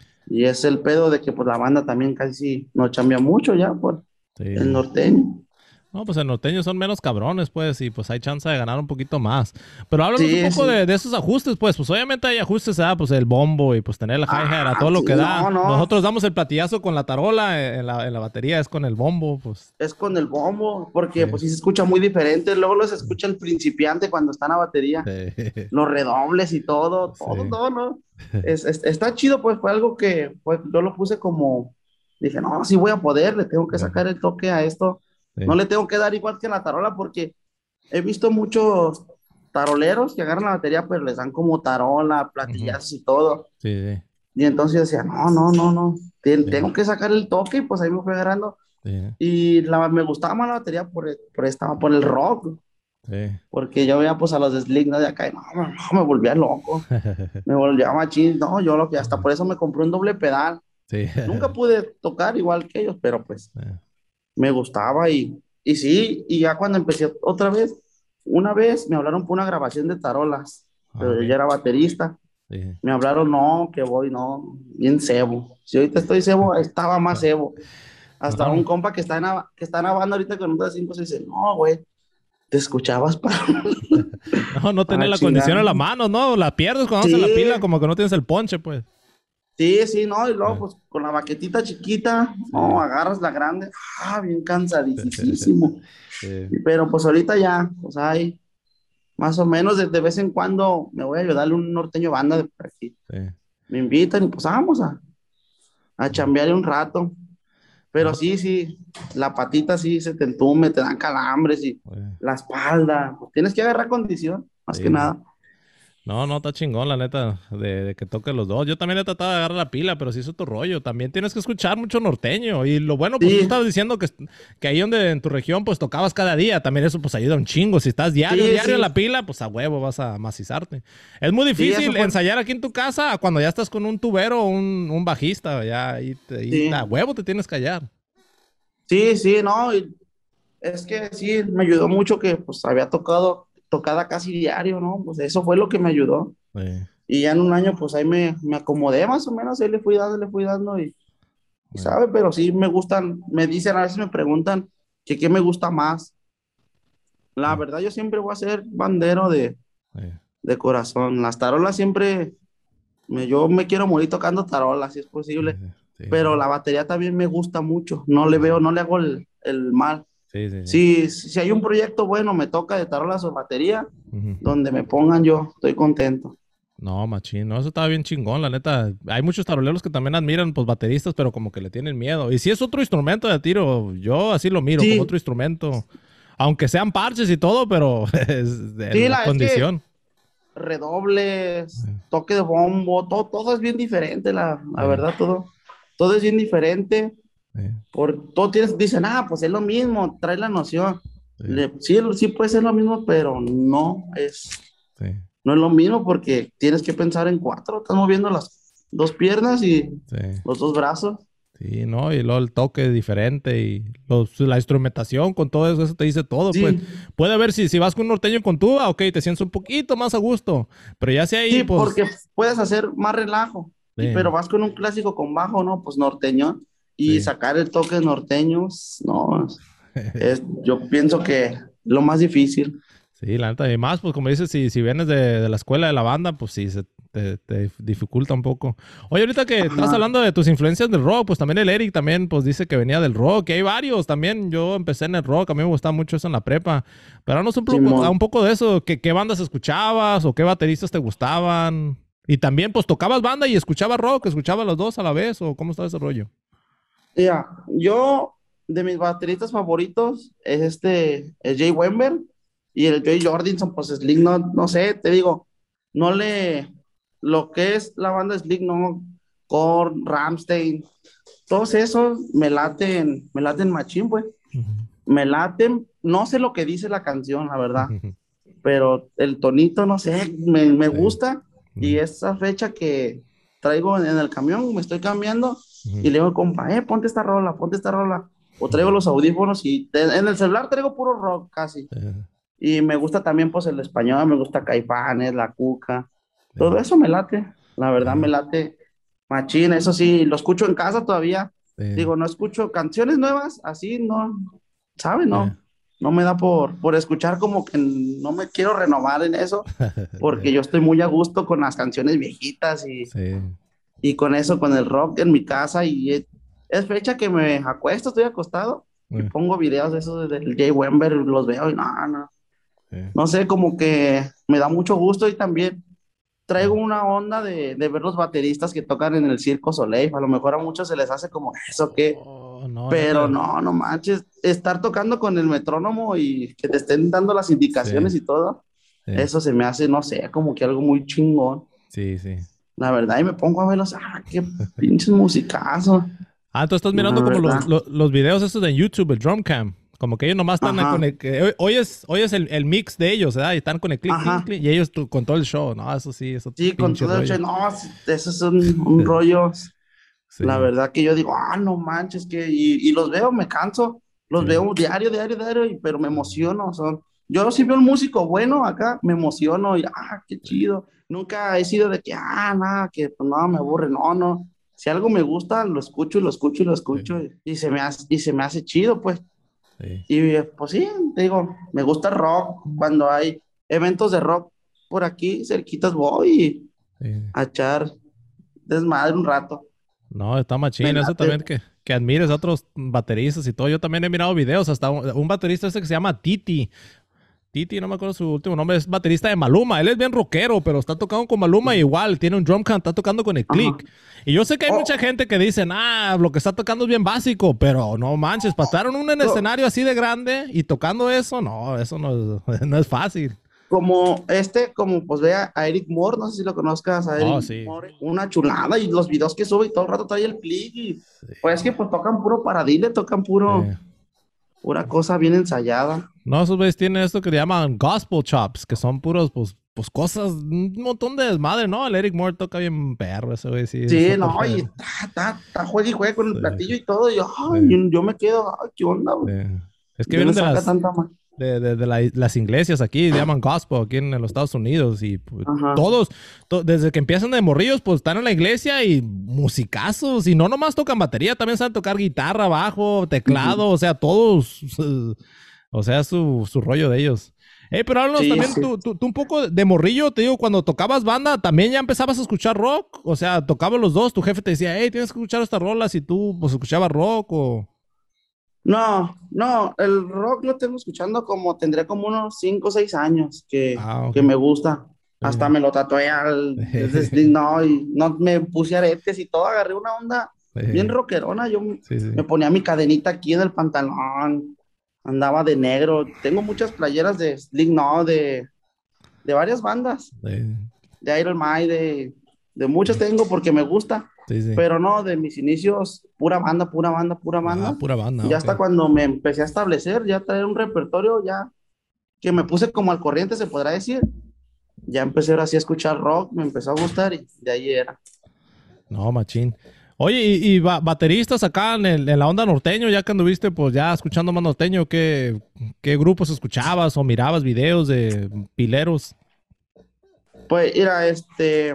y es el pedo de que, pues, la banda también casi no chambea mucho ya, por el sí. norteño, No, pues en norteños son menos cabrones, pues, y pues hay chance de ganar un poquito más. Pero háblanos un sí, poco sí, de, de esos ajustes, pues, pues obviamente hay ajustes, ah, pues el bombo y pues tener la hi-hat a ah, todo lo sí, que no, da. no, Nosotros damos el platillazo con la tarola, eh, en la, en la batería es con el bombo, pues. es con el bombo, Sí, porque pues sí se escucha muy diferente. Luego los escucha el principiante cuando está en la batería, sí, los redobles y todo, todo, sí, todo, ¿no? Es, es- está chido, pues fue algo que pues, yo lo puse como, dije, no, sí voy a poder, le tengo que sacar el toque a esto. No sí, le tengo que dar igual que en la tarola, porque he visto muchos taroleros que agarran la batería, pero les dan como tarola, ujú, platillazos y todo. sí, sí, Y entonces yo decía, no, no, no, no, ten- sí, tengo que sacar el toque, y pues ahí me fui agarrando. sí, Y la, me gustaba más la batería por, el- por, estaba por el rock, sí, porque yo veía pues a los de Slick, ¿no? De acá, y no, no, no, me volvía loco, me volvía machín, no, yo lo que hasta por eso me compré un doble pedal. sí, Nunca pude tocar igual que ellos, pero pues sí, me gustaba y, y sí, y ya cuando empecé otra vez, una vez me hablaron por una grabación de tarolas, ah, pero yo ok, ya era baterista, sí. me hablaron, no, que voy, no, bien cebo. Si ahorita estoy cebo, estaba más cebo. Hasta un No, compa que está en, la- que está en la banda ahorita con otras cinco se dice, no, güey, te escuchabas para, no, no tener para la chingar. condición en la mano, ¿no? La pierdes cuando haces la pila, Sí, como que no tienes el ponche, pues. sí, sí, no, y Sí, luego pues con la baquetita chiquita, no, sí, agarras la grande, ah, bien cansadísimo. sí, Pero pues ahorita ya, pues hay, más o menos de, de vez en cuando me voy a ayudarle un norteño banda de por aquí. sí, Me invitan y pues vamos a, a sí. chambearle un rato. Pero No, sí, sí, la patita sí se te entume, te dan calambres y sí, la espalda. Pues, tienes que agarrar condición, más que sí. nada. No, no, está chingón, la neta, de, de que toque los dos. Yo también he tratado de agarrar la pila, pero sí es otro rollo. También tienes que escuchar mucho norteño. Y lo bueno, pues tú Sí, estabas diciendo que, que ahí donde en tu región, pues tocabas cada día. También eso, pues ayuda un chingo. Si estás diario, sí, diario en sí, la pila, pues a huevo vas a macizarte. Es muy sí, eso difícil fue, ensayar aquí en tu casa a cuando ya estás con un tubero o un, un bajista. Ya ahí, te- ahí a sí, huevo te tienes que hallar. sí, sí, no, y es que sí, me ayudó mucho que pues había tocado, tocada casi diario, ¿no? Pues eso fue lo que me ayudó. Sí, Y ya en un año, pues ahí me, me acomodé más o menos, ahí le fui dando, le fui dando y, y sí, sabe, pero sí me gustan, me dicen, a veces me preguntan que qué me gusta más. La sí, verdad, yo siempre voy a ser bandero de, sí, de corazón. Las tarolas siempre, me, yo me quiero morir tocando tarolas, si es sí, posible, sí, pero sí, la batería también me gusta mucho, no le veo, no le hago el, el mal. sí, sí, sí. Si, si hay un proyecto bueno, me toca de tarolas o batería, Ujú. donde me pongan yo, estoy contento. No, machín, no, eso estaba bien chingón, la neta. Hay muchos taroleros que también admiran, pues, bateristas, pero como que le tienen miedo. Y si es otro instrumento de tiro, yo así lo miro, como Sí, otro instrumento. Aunque sean parches y todo, pero es de sí, la la, es que condición. redobles, toque de bombo, todo, todo es bien diferente, la, la Sí, verdad, todo, todo es bien diferente. sí, Por todo tienes, dicen, ah, pues es lo mismo, trae la noción. sí, Le- sí, sí puede ser lo mismo, pero no es, sí, no es lo mismo porque tienes que pensar en cuatro, estás moviendo las dos piernas y sí. los dos brazos. Sí, ¿no? Y luego el toque es diferente y los- la instrumentación con todo eso, eso te dice todo, pues. Sí, Puede haber si, si vas con un norteño con tuba, ok, te sientes un poquito más a gusto, pero ya sea ahí, sí, pues, porque puedes hacer más relajo, y, sí, pero vas con un clásico con bajo, ¿no? Pues norteño, y sí. sacar el toque norteño, no, es, yo pienso que lo más difícil. Sí, la neta, y más, pues como dices, si, si vienes de, de la escuela de la banda, pues sí, se te, te dificulta un poco. Oye, ahorita que estás Ajá, hablando de tus influencias del rock, pues también el Eric también, pues dice que venía del rock, y hay varios también. Yo empecé en el rock, a mí me gustaba mucho eso en la prepa. Pero háblanos un poco, a Simón. un poco de eso, ¿qué, qué bandas escuchabas o qué bateristas te gustaban? Y también, pues tocabas banda y escuchabas rock, escuchabas los dos a la vez, o cómo estaba ese rollo. Ya, yo, de mis bateristas favoritos, es este, es Jay Wember y el Joey Jordison, pues Slick, no, no sé, te digo, no le, lo que es la banda Slick, no, Korn, Rammstein, todos esos me laten, me laten machín, pues, Ujú. me laten, no sé lo que dice la canción, la verdad, Ujú. pero el tonito, no sé, me, me Sí. gusta y Ujú. esa fecha que traigo en, en el camión, me estoy cambiando Ujú. y le digo, compa, eh, ponte esta rola, ponte esta rola. O traigo los audífonos y te- en el celular traigo puro rock casi. Sí, Y me gusta también pues el español, me gusta Caifanes, La Cuca, sí, todo eso me late, la sí, verdad me late machín, eso sí, lo escucho en casa todavía. sí, Digo, no escucho canciones nuevas, así no, ¿sabes? sí. No, no me da por, por escuchar como que no me quiero renovar en eso, porque yo estoy muy a gusto con las canciones viejitas y, Sí, y con eso, con el rock en mi casa y es, es fecha que me acuesto, estoy acostado y sí, pongo videos de esos del Jay Wember, los veo y no, no, sí, no sé, como que me da mucho gusto y también sí. traigo una onda de, de ver los bateristas que tocan en el Circo Soleil. A lo mejor a muchos se les hace como eso, que, Oh, no, pero neta. no, no manches, estar tocando con el metrónomo y que te estén dando las Sí, indicaciones y todo, sí, eso se me hace, no sé, como que algo muy chingón, sí, sí. la verdad, y me pongo a verlos, ah, qué pinches musicazos, Ah, tú estás la mirando como verdad. los, los, los videos estos de YouTube, el drum cam. Como que ellos nomás están con Ajá, el... que hoy, hoy es, hoy es el, el mix de ellos, ¿verdad? Y están con el click, click, ajá. click. Y ellos tu- con todo el show. No, eso sí, eso Sí, con pinche todo el che, rollo. no, eso es un, un rollo. La Sí, verdad que yo digo, ah, no manches, que, y, y los veo, me canso, los sí, veo diario, diario, diario, y- pero me emociono, son, yo si veo un músico bueno acá, me emociono, y ah, qué chido, nunca he sido de que, ah, nada, que pues no, me aburre, no, no, si algo me gusta, lo escucho, y lo escucho, y lo sí, escucho, y, y se me hace, y se me hace chido, pues, sí, y eh, pues sí, te digo, me gusta el rock, cuando hay eventos de rock por aquí, cerquitas voy sí. a echar desmadre un rato, No, está me machín. Eso late. también que, que admires a otros bateristas y todo. Yo también he mirado videos. Hasta un, un baterista este que se llama Titi. Titi, no me acuerdo su último nombre, es baterista de Maluma. Él es bien rockero, pero está tocando con Maluma igual. Tiene un drum can, está tocando con el Ajá. click. Y yo sé que hay mucha Oh, gente que dice, ah, lo que está tocando es bien básico, pero no manches, para estar en un co- escenario así de grande y tocando eso, no, eso no es, no es fácil. como este, como pues vea a Eric Moore, no sé si lo conozcas, a Oh, Eric sí. Moore, una chulada y los videos que sube y todo el rato trae el click y pues Sí, que pues tocan puro paradile, tocan puro, sí. pura cosa bien ensayada. No, esos güeyes tienen esto que le llaman gospel chops, que son puros, pues, pues cosas, un montón de desmadre, ¿no? El Eric Moore toca bien perro, ese güey, sí, es Sí, otro no, pedo. y ta, ta, ta, juega y juega con el Sí, platillo y todo, y yo, sí, ay, yo, yo me quedo, ay, ¿qué onda, sí. güey? Es que ¿De dónde vienen de saca las, tanta más? de, de- de la- las iglesias aquí, se llaman gospel aquí en, en los Estados Unidos y pues, Ajá. todos, to- desde que empiezan de morrillos, pues están en la iglesia y musicazos y no nomás tocan batería, también saben tocar guitarra, bajo, teclado, Ujú. o sea, todos, o sea, su, su rollo de ellos. Hey, pero háblanos Sí, también, sí. tú, tú, tú un poco de morrillo, te digo, cuando tocabas banda, ¿también ya empezabas a escuchar rock? O sea, tocaban los dos, tu jefe te decía, hey, tienes que escuchar estas rolas y tú, pues, escuchabas rock o... No, no, el rock lo tengo escuchando como, tendré como unos cinco o seis años que, Ah, ok. que me gusta. Hasta Sí, me lo tatué al desde Slim, no, y no me puse aretes y todo, agarré una onda bien sí, rockerona. Yo m- sí, me sí, ponía mi cadenita aquí en el pantalón, andaba de negro. Tengo muchas playeras de Slim, no, de, de varias bandas, sí, de Iron Maiden, de, de muchas tengo porque me gusta, sí, sí. pero no, de mis inicios, pura banda, pura banda, pura Ah, banda. pura banda, Ya ok. hasta cuando me empecé a establecer, ya traer un repertorio, ya que me puse como al corriente, se podrá decir. Ya empecé ahora sí a escuchar rock, me empezó a gustar y de ahí era. No, machín. Oye, y, y ba- bateristas acá en, el- en la onda norteño, ya que anduviste, pues ya escuchando más norteño, ¿qué, qué grupos escuchabas o mirabas videos de pileros? Pues mira, este,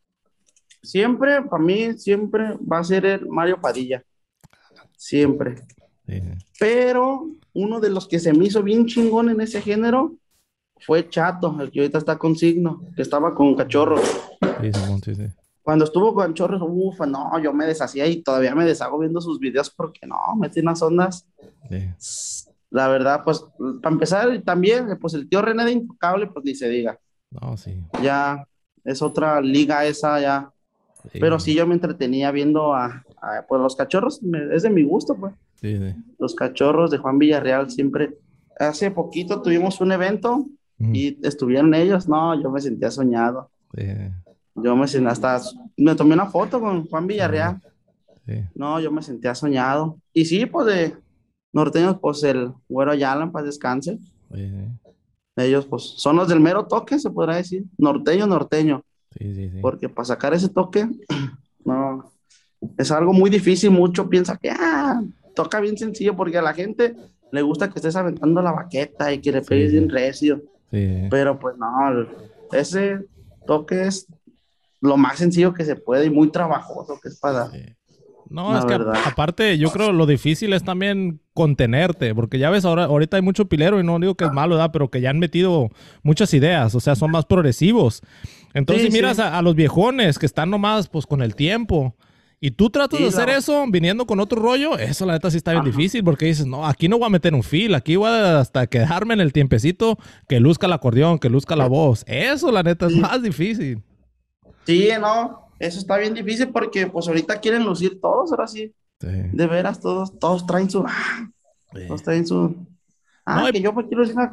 siempre, para mí, siempre va a ser el Mario Padilla, siempre. Sí, Pero uno de los que se me hizo bien chingón en ese género fue Chato, el que ahorita está con Signo, que estaba con Cachorros. sí, Simón, sí, sí. Cuando estuvo con Cachorros, ufa, no, yo me deshacía y todavía me deshago viendo sus videos porque no, mete unas ondas. Sí, La verdad, pues, para empezar, también, pues el tío René de Intocable, pues ni se diga. no, sí, Ya es otra liga esa, ya. Pero sí, sí, yo me entretenía viendo a, a, pues los cachorros, me- es de mi gusto, pues. sí, sí. Los cachorros de Juan Villarreal siempre. Hace poquito tuvimos un evento Ujú, y estuvieron ellos, no, yo me sentía soñado. sí, Yo me sentía hasta, me tomé una foto con Juan sí, Villarreal, sí, no, yo me sentía soñado. Y sí, pues de norteños, pues el Güero Ayala, en paz descanse. sí, Ellos, pues, son los del mero toque, se podrá decir. Norteño, norteño. sí, sí, sí, Porque para sacar ese toque, no, es algo muy difícil. Mucho piensa que, ah, toca bien sencillo porque a la gente le gusta que estés aventando la baqueta y que le sí, pegues sí, bien recio. sí, Pero pues no, el- ese toque es lo más sencillo que se puede y muy trabajoso que es para, sí. No, la es que a- verdad. aparte, yo creo lo difícil es también contenerte, porque ya ves, ahora, ahorita hay mucho pilero y no digo que es malo, ¿verdad? Pero que ya han metido muchas ideas, o sea, son más progresivos. Entonces, Sí, si miras sí, a, a los viejones que están nomás, pues, con el tiempo, y tú tratas de sí, hacer la, eso viniendo con otro rollo, eso la neta sí está bien ajá. difícil, porque dices, no, aquí no voy a meter un feel, aquí voy a hasta quedarme en el tiempecito que luzca el acordeón, que luzca la voz. Eso, la neta, es Sí, más difícil. sí, no, eso está bien difícil porque pues ahorita quieren lucir todos, ahora sí, Sí, de veras, todos, todos traen su, ah, sí. todos traen su, No, ah, y- que yo pues quiero decir,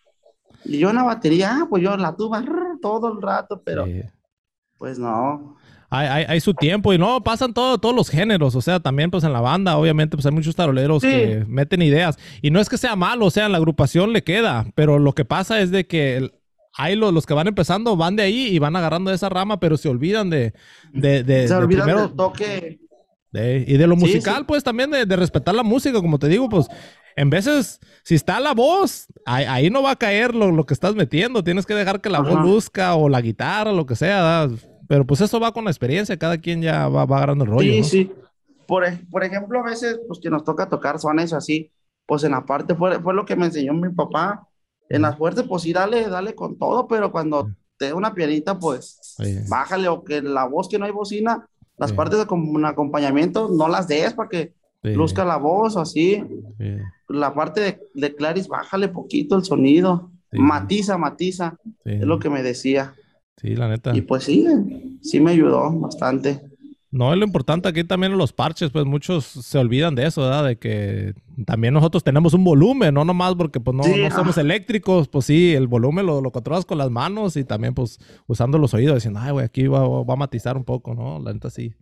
y yo en la batería, ah, pues yo la tuba rrr, todo el rato, pero sí. pues no. Hay, hay, hay su tiempo y no, pasan todo, todos los géneros, o sea, también pues en la banda, obviamente, pues hay muchos taroleros Sí, que meten ideas y no es que sea malo, o sea, en la agrupación le queda, pero lo que pasa es de que el- hay los, los que van empezando, van de ahí y van agarrando esa rama, pero se olvidan de, de, de, se de olvidan primero, del toque. de- y de lo Sí, musical, sí, pues también de, de respetar la música, como te digo, pues en veces, si está la voz, ahí, ahí no va a caer lo, lo que estás metiendo, tienes que dejar que la voz ajá. luzca o la guitarra, lo que sea, ¿verdad? Pero pues eso va con la experiencia, cada quien ya va, va agarrando el rollo, Sí, ¿no? sí. Por, ej- por ejemplo, a veces, pues que nos toca tocar sones así, pues en la parte fue, fue lo que me enseñó mi papá. En Ujú. las fuertes, pues sí, dale, dale con todo, pero cuando te da una pianita, pues Sí, bájale, o que la voz que no hay bocina, las sí, partes de com- acompañamiento no las des para que sí, luzca la voz o así. sí, La parte de, de Claris, bájale poquito el sonido, sí, sí, matiza, matiza, es lo sí, que me decía. sí, la Y neta. pues sí, sí me ayudó bastante. No, es lo importante aquí también en los parches, pues muchos se olvidan de eso, ¿verdad? De que también nosotros tenemos un volumen, no nomás porque pues no, Sí, no somos ah, eléctricos, pues sí, el volumen lo, lo controlas con las manos y también pues usando los oídos, diciendo, ay, güey, aquí va, va a matizar un poco, ¿no? La neta sí.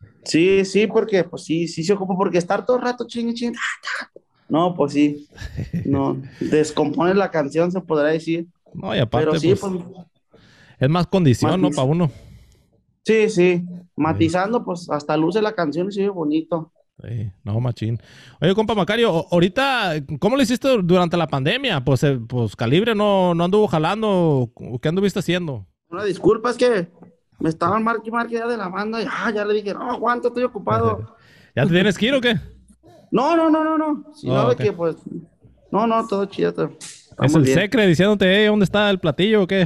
sí, sí, porque pues sí, sí se ocupa, porque estar todo el rato ching, ching, no, pues sí, no, descompone la canción, se podrá decir, No, y pero aparte, sí, pues pues, es más condición, ¿no? matiz, Para uno. sí, sí, Sí, matizando, pues hasta luce la canción y se ve bonito. sí, no, machín. Oye, compa Macario, o- ahorita, ¿cómo le hiciste durante la pandemia? Pues, eh, pues Calibre no, no anduvo jalando, ¿qué anduviste haciendo? Una disculpa, es que me estaban marque y marque ya de la banda y ah, ya le dije, no, aguanta, estoy ocupado. ¿Ya te tienes que ir o qué? No, no, no, no, no, sino Oh, de ok. que pues, no, no, todo chido, todo- ¿Es estamos el bien. secre diciéndote, eh, dónde está el platillo o qué?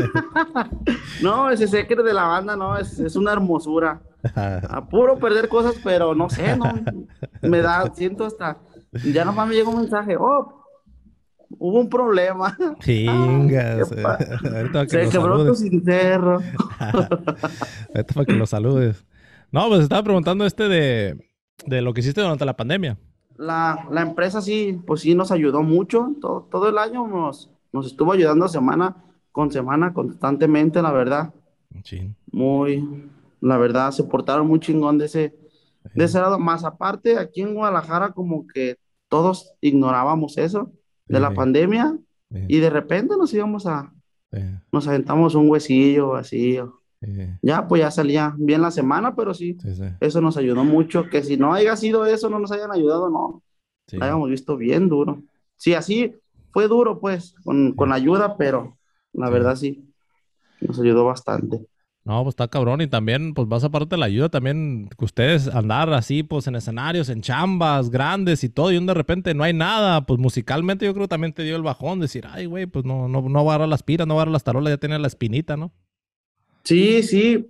No, ese secreto de la banda, no, es, es una hermosura. A puro perder cosas, pero no sé, no, me da, siento hasta, ya nomás me llega un mensaje, oh, hubo un problema. Ay, qué Chingas. pa- Ahorita para que Se lo quebró tu saludes. cincerro. Ahorita para que lo saludes. No, pues estaba preguntando este de, de lo que hiciste durante la pandemia. La, la empresa sí, pues sí nos ayudó mucho. Todo, todo el año nos, nos estuvo ayudando semana con semana, constantemente, la verdad. Chin. Muy, la verdad, se portaron muy chingón de ese, de Sí, ese lado. Más aparte, aquí en Guadalajara, como que todos ignorábamos eso de la sí, pandemia sí, y de repente nos íbamos a, sí, nos aventamos un huesillo así. sí, Ya, pues ya salía bien la semana, pero sí, sí, sí, eso nos ayudó mucho. Que si no haya sido eso, no nos hayan ayudado, no, la sí, hayamos visto bien duro. Sí, así fue duro, pues, con, con sí, la ayuda, pero la sí. verdad sí, nos ayudó bastante. No, pues está cabrón. Y también, pues vas aparte de la ayuda, también que ustedes andar así, pues en escenarios, en chambas grandes y todo, y un de repente no hay nada, pues musicalmente yo creo que también te dio el bajón, decir, ay, güey, pues no, no, no voy a agarrar las piras, no voy a agarrar las tarolas, ya tenía la espinita, ¿no? Sí, sí,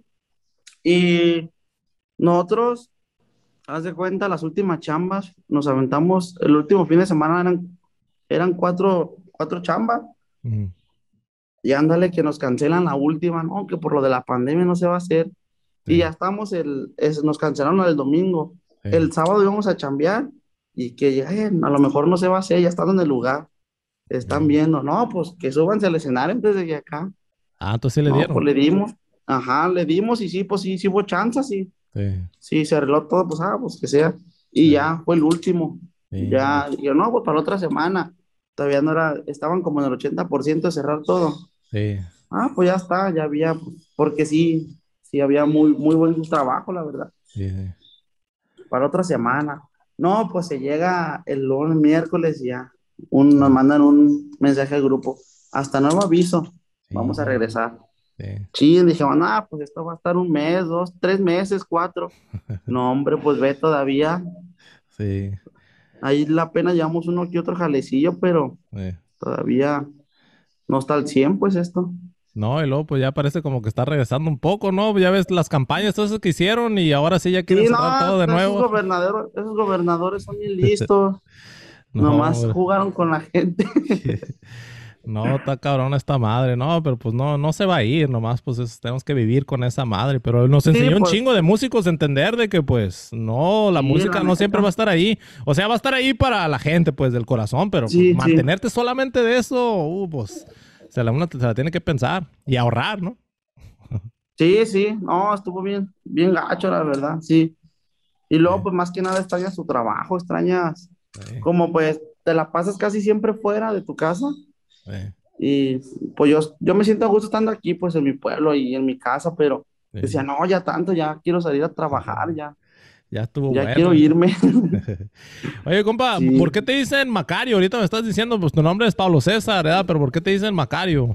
y nosotros, haz de cuenta, las últimas chambas, nos aventamos, el último fin de semana eran, eran cuatro, cuatro chambas, Ujú. y ándale que nos cancelan la última, no, que por lo de la pandemia no se va a hacer. Y Sí, ya estamos, el, es- nos cancelaron el domingo. sí, El sábado íbamos a chambear y que lleguen, a lo mejor no se va a hacer, ya están en el lugar, están sí. viendo, no, pues que súbanse al escenario antes de que acá. Ah, entonces sí le No, dieron. pues le dimos, ajá, le dimos y sí, pues sí, sí hubo chance, sí, Sí, sí, se arregló todo, pues ah, pues que sea. Y sí, ya fue el último. sí, Ya, yo no, pues para la otra semana. Todavía no era, estaban como en el ochenta por ciento de cerrar todo. sí, Ah, pues ya está, ya había, pues, porque sí, sí había muy, muy buen trabajo, la verdad, sí, sí, para otra semana. No, pues se llega el lunes, miércoles y ya, un, sí, nos mandan un mensaje al grupo, hasta nuevo aviso, vamos a sí, regresar. sí, Sí, dije, ah, pues esto va a estar un mes, dos, tres meses, cuatro. No, hombre, pues ve todavía, sí, ahí la pena llevamos uno que otro jalecillo, pero sí. todavía no está al cien pues esto. No, y luego pues ya parece como que está regresando un poco, ¿no? Ya ves las campañas, todas esas que hicieron y ahora sí ya quieren Sí, cerrar todo de no, esos nuevo. gobernadores, esos gobernadores son bien listos. No, Nomás jugaron con la gente. no, está cabrón esta madre, no, pero pues no, no se va a ir, nomás pues es- tenemos que vivir con esa madre, pero nos Sí, enseñó un pues, chingo de músicos a entender de que pues no, la sí, la música no siempre va a neta. estar ahí, o sea, va a estar ahí para la gente pues del corazón, pero pues Sí, sí. mantenerte solamente de eso, uh, pues se la, una se la tiene que pensar y ahorrar, ¿no? Sí, sí. No, estuvo bien, bien gacho, la verdad, sí. Y luego, Sí, pues, más que nada extrañas tu trabajo, extrañas, sí, como pues, te la pasas casi siempre fuera de tu casa. sí, Y pues yo, yo me siento a gusto estando aquí, pues, en mi pueblo y en mi casa, pero decía, sí. no, ya tanto, ya quiero salir a trabajar, ya, Ya estuvo ya quiero bueno. irme. Oye, compa, ¿por Sí. qué te dicen Macario? Ahorita me estás diciendo, pues tu nombre es Pablo César, ¿verdad? Pero ¿por qué te dicen Macario?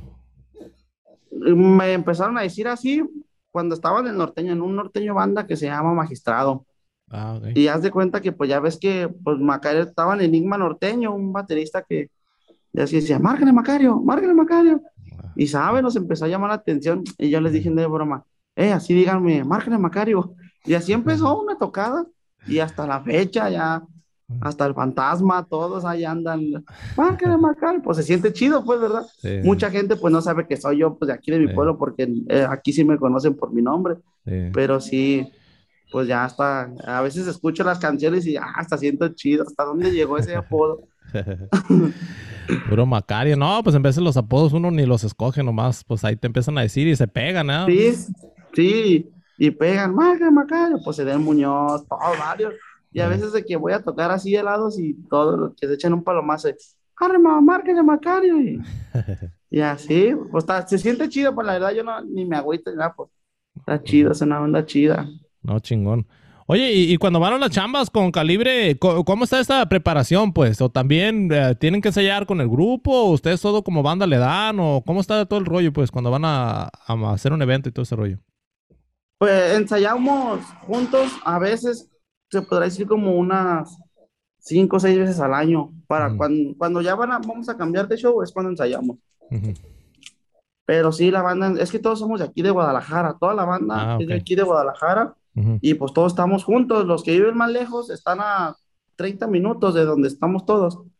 Me empezaron a decir así cuando estaba en el norteño, en un norteño banda que se llama Magistrado. Ah, ok. Y haz de cuenta que pues ya ves que pues Macario estaba en Enigma Norteño, un baterista que ya así decía, márcale Macario, márcale Macario. Ah, Y sabe, nos empezó a llamar la atención y yo les dije eh, de broma, eh, así díganme, márcale Macario. Y así empezó una tocada y hasta la fecha ya, hasta el fantasma, todos ahí andan, márcale Macario, pues se siente chido pues, ¿verdad? sí, Mucha gente pues no sabe que soy yo pues de aquí de mi sí, pueblo porque eh, aquí sí me conocen por mi nombre, sí. pero sí pues ya hasta, a veces escucho las canciones y ah, hasta siento chido, hasta dónde llegó ese apodo. Puro Macario. No, pues en vez de los apodos uno ni los escoge nomás, pues ahí te empiezan a decir y se pegan, ¿eh? Sí, sí, y pegan, Maca, Macario, pues se den Muñoz, todos varios. Y a Eh, veces de que voy a tocar así helados y todos los que se echan un palomazo, arre, mamá, márquenle Macario. Y, y así, pues está, se siente chido, pues la verdad yo no, ni me agüito ni nada, pues está pues, chido, es una onda chida. no, chingón. Oye, y, y cuando van a las chambas con Calibre, co- ¿cómo está esta preparación, pues? ¿O también eh, tienen que ensayar con el grupo? ¿O ustedes todo como banda le dan? ¿O cómo está todo el rollo, pues, cuando van a, a hacer un evento y todo ese rollo? Pues ensayamos juntos, a veces se podrá decir como unas cinco o seis veces al año. Para Ujú, cuando, cuando ya van a, vamos a cambiar de show, es cuando ensayamos. ujú. Pero sí, la banda, es que todos somos de aquí de Guadalajara, toda la banda Ah, es ok. de aquí de Guadalajara Ujú. y pues todos estamos juntos. Los que viven más lejos están a treinta minutos de donde estamos todos.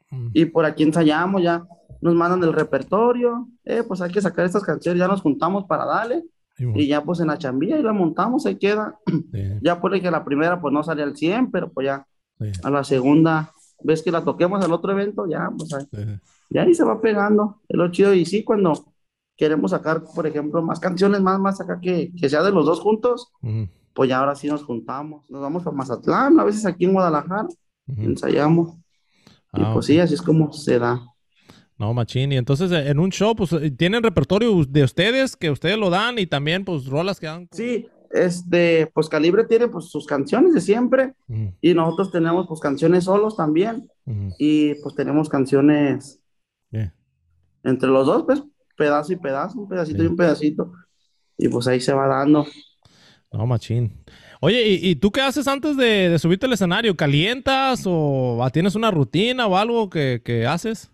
Mm. y por aquí ensayamos, ya nos mandan el repertorio, eh, pues hay que sacar estas canciones, ya nos juntamos para darle, Sí, mo. y ya pues en la chambilla y la montamos, ahí queda. Sí, Ya puede que la primera pues no sale al cien, pero pues ya sí, a la segunda vez que la toquemos al otro evento, ya pues ahí, sí, ya ahí se va pegando, es lo chido. Y sí, cuando queremos sacar, por ejemplo, más canciones, más, más acá que, que sea de los dos juntos, ujú, pues ya ahora sí nos juntamos, nos vamos a Mazatlán, a veces aquí en Guadalajara, ujú. ensayamos, y Ah, pues ok. sí, así es como se da. No, machín. Y entonces eh, en un show, pues eh, tienen repertorio de ustedes que ustedes lo dan y también pues rolas que dan. Con... Sí, este, pues Calibre tiene pues sus canciones de siempre, Ujú, y nosotros tenemos pues canciones solos también, ujú, y pues tenemos canciones yeah, entre los dos, pues pedazo y pedazo, un pedacito y sí. un pedacito, y pues ahí se va dando. No, machín. Oye, ¿y, y tú qué haces antes de, de subirte al escenario? ¿Calientas o ah, tienes una rutina o algo que, que haces?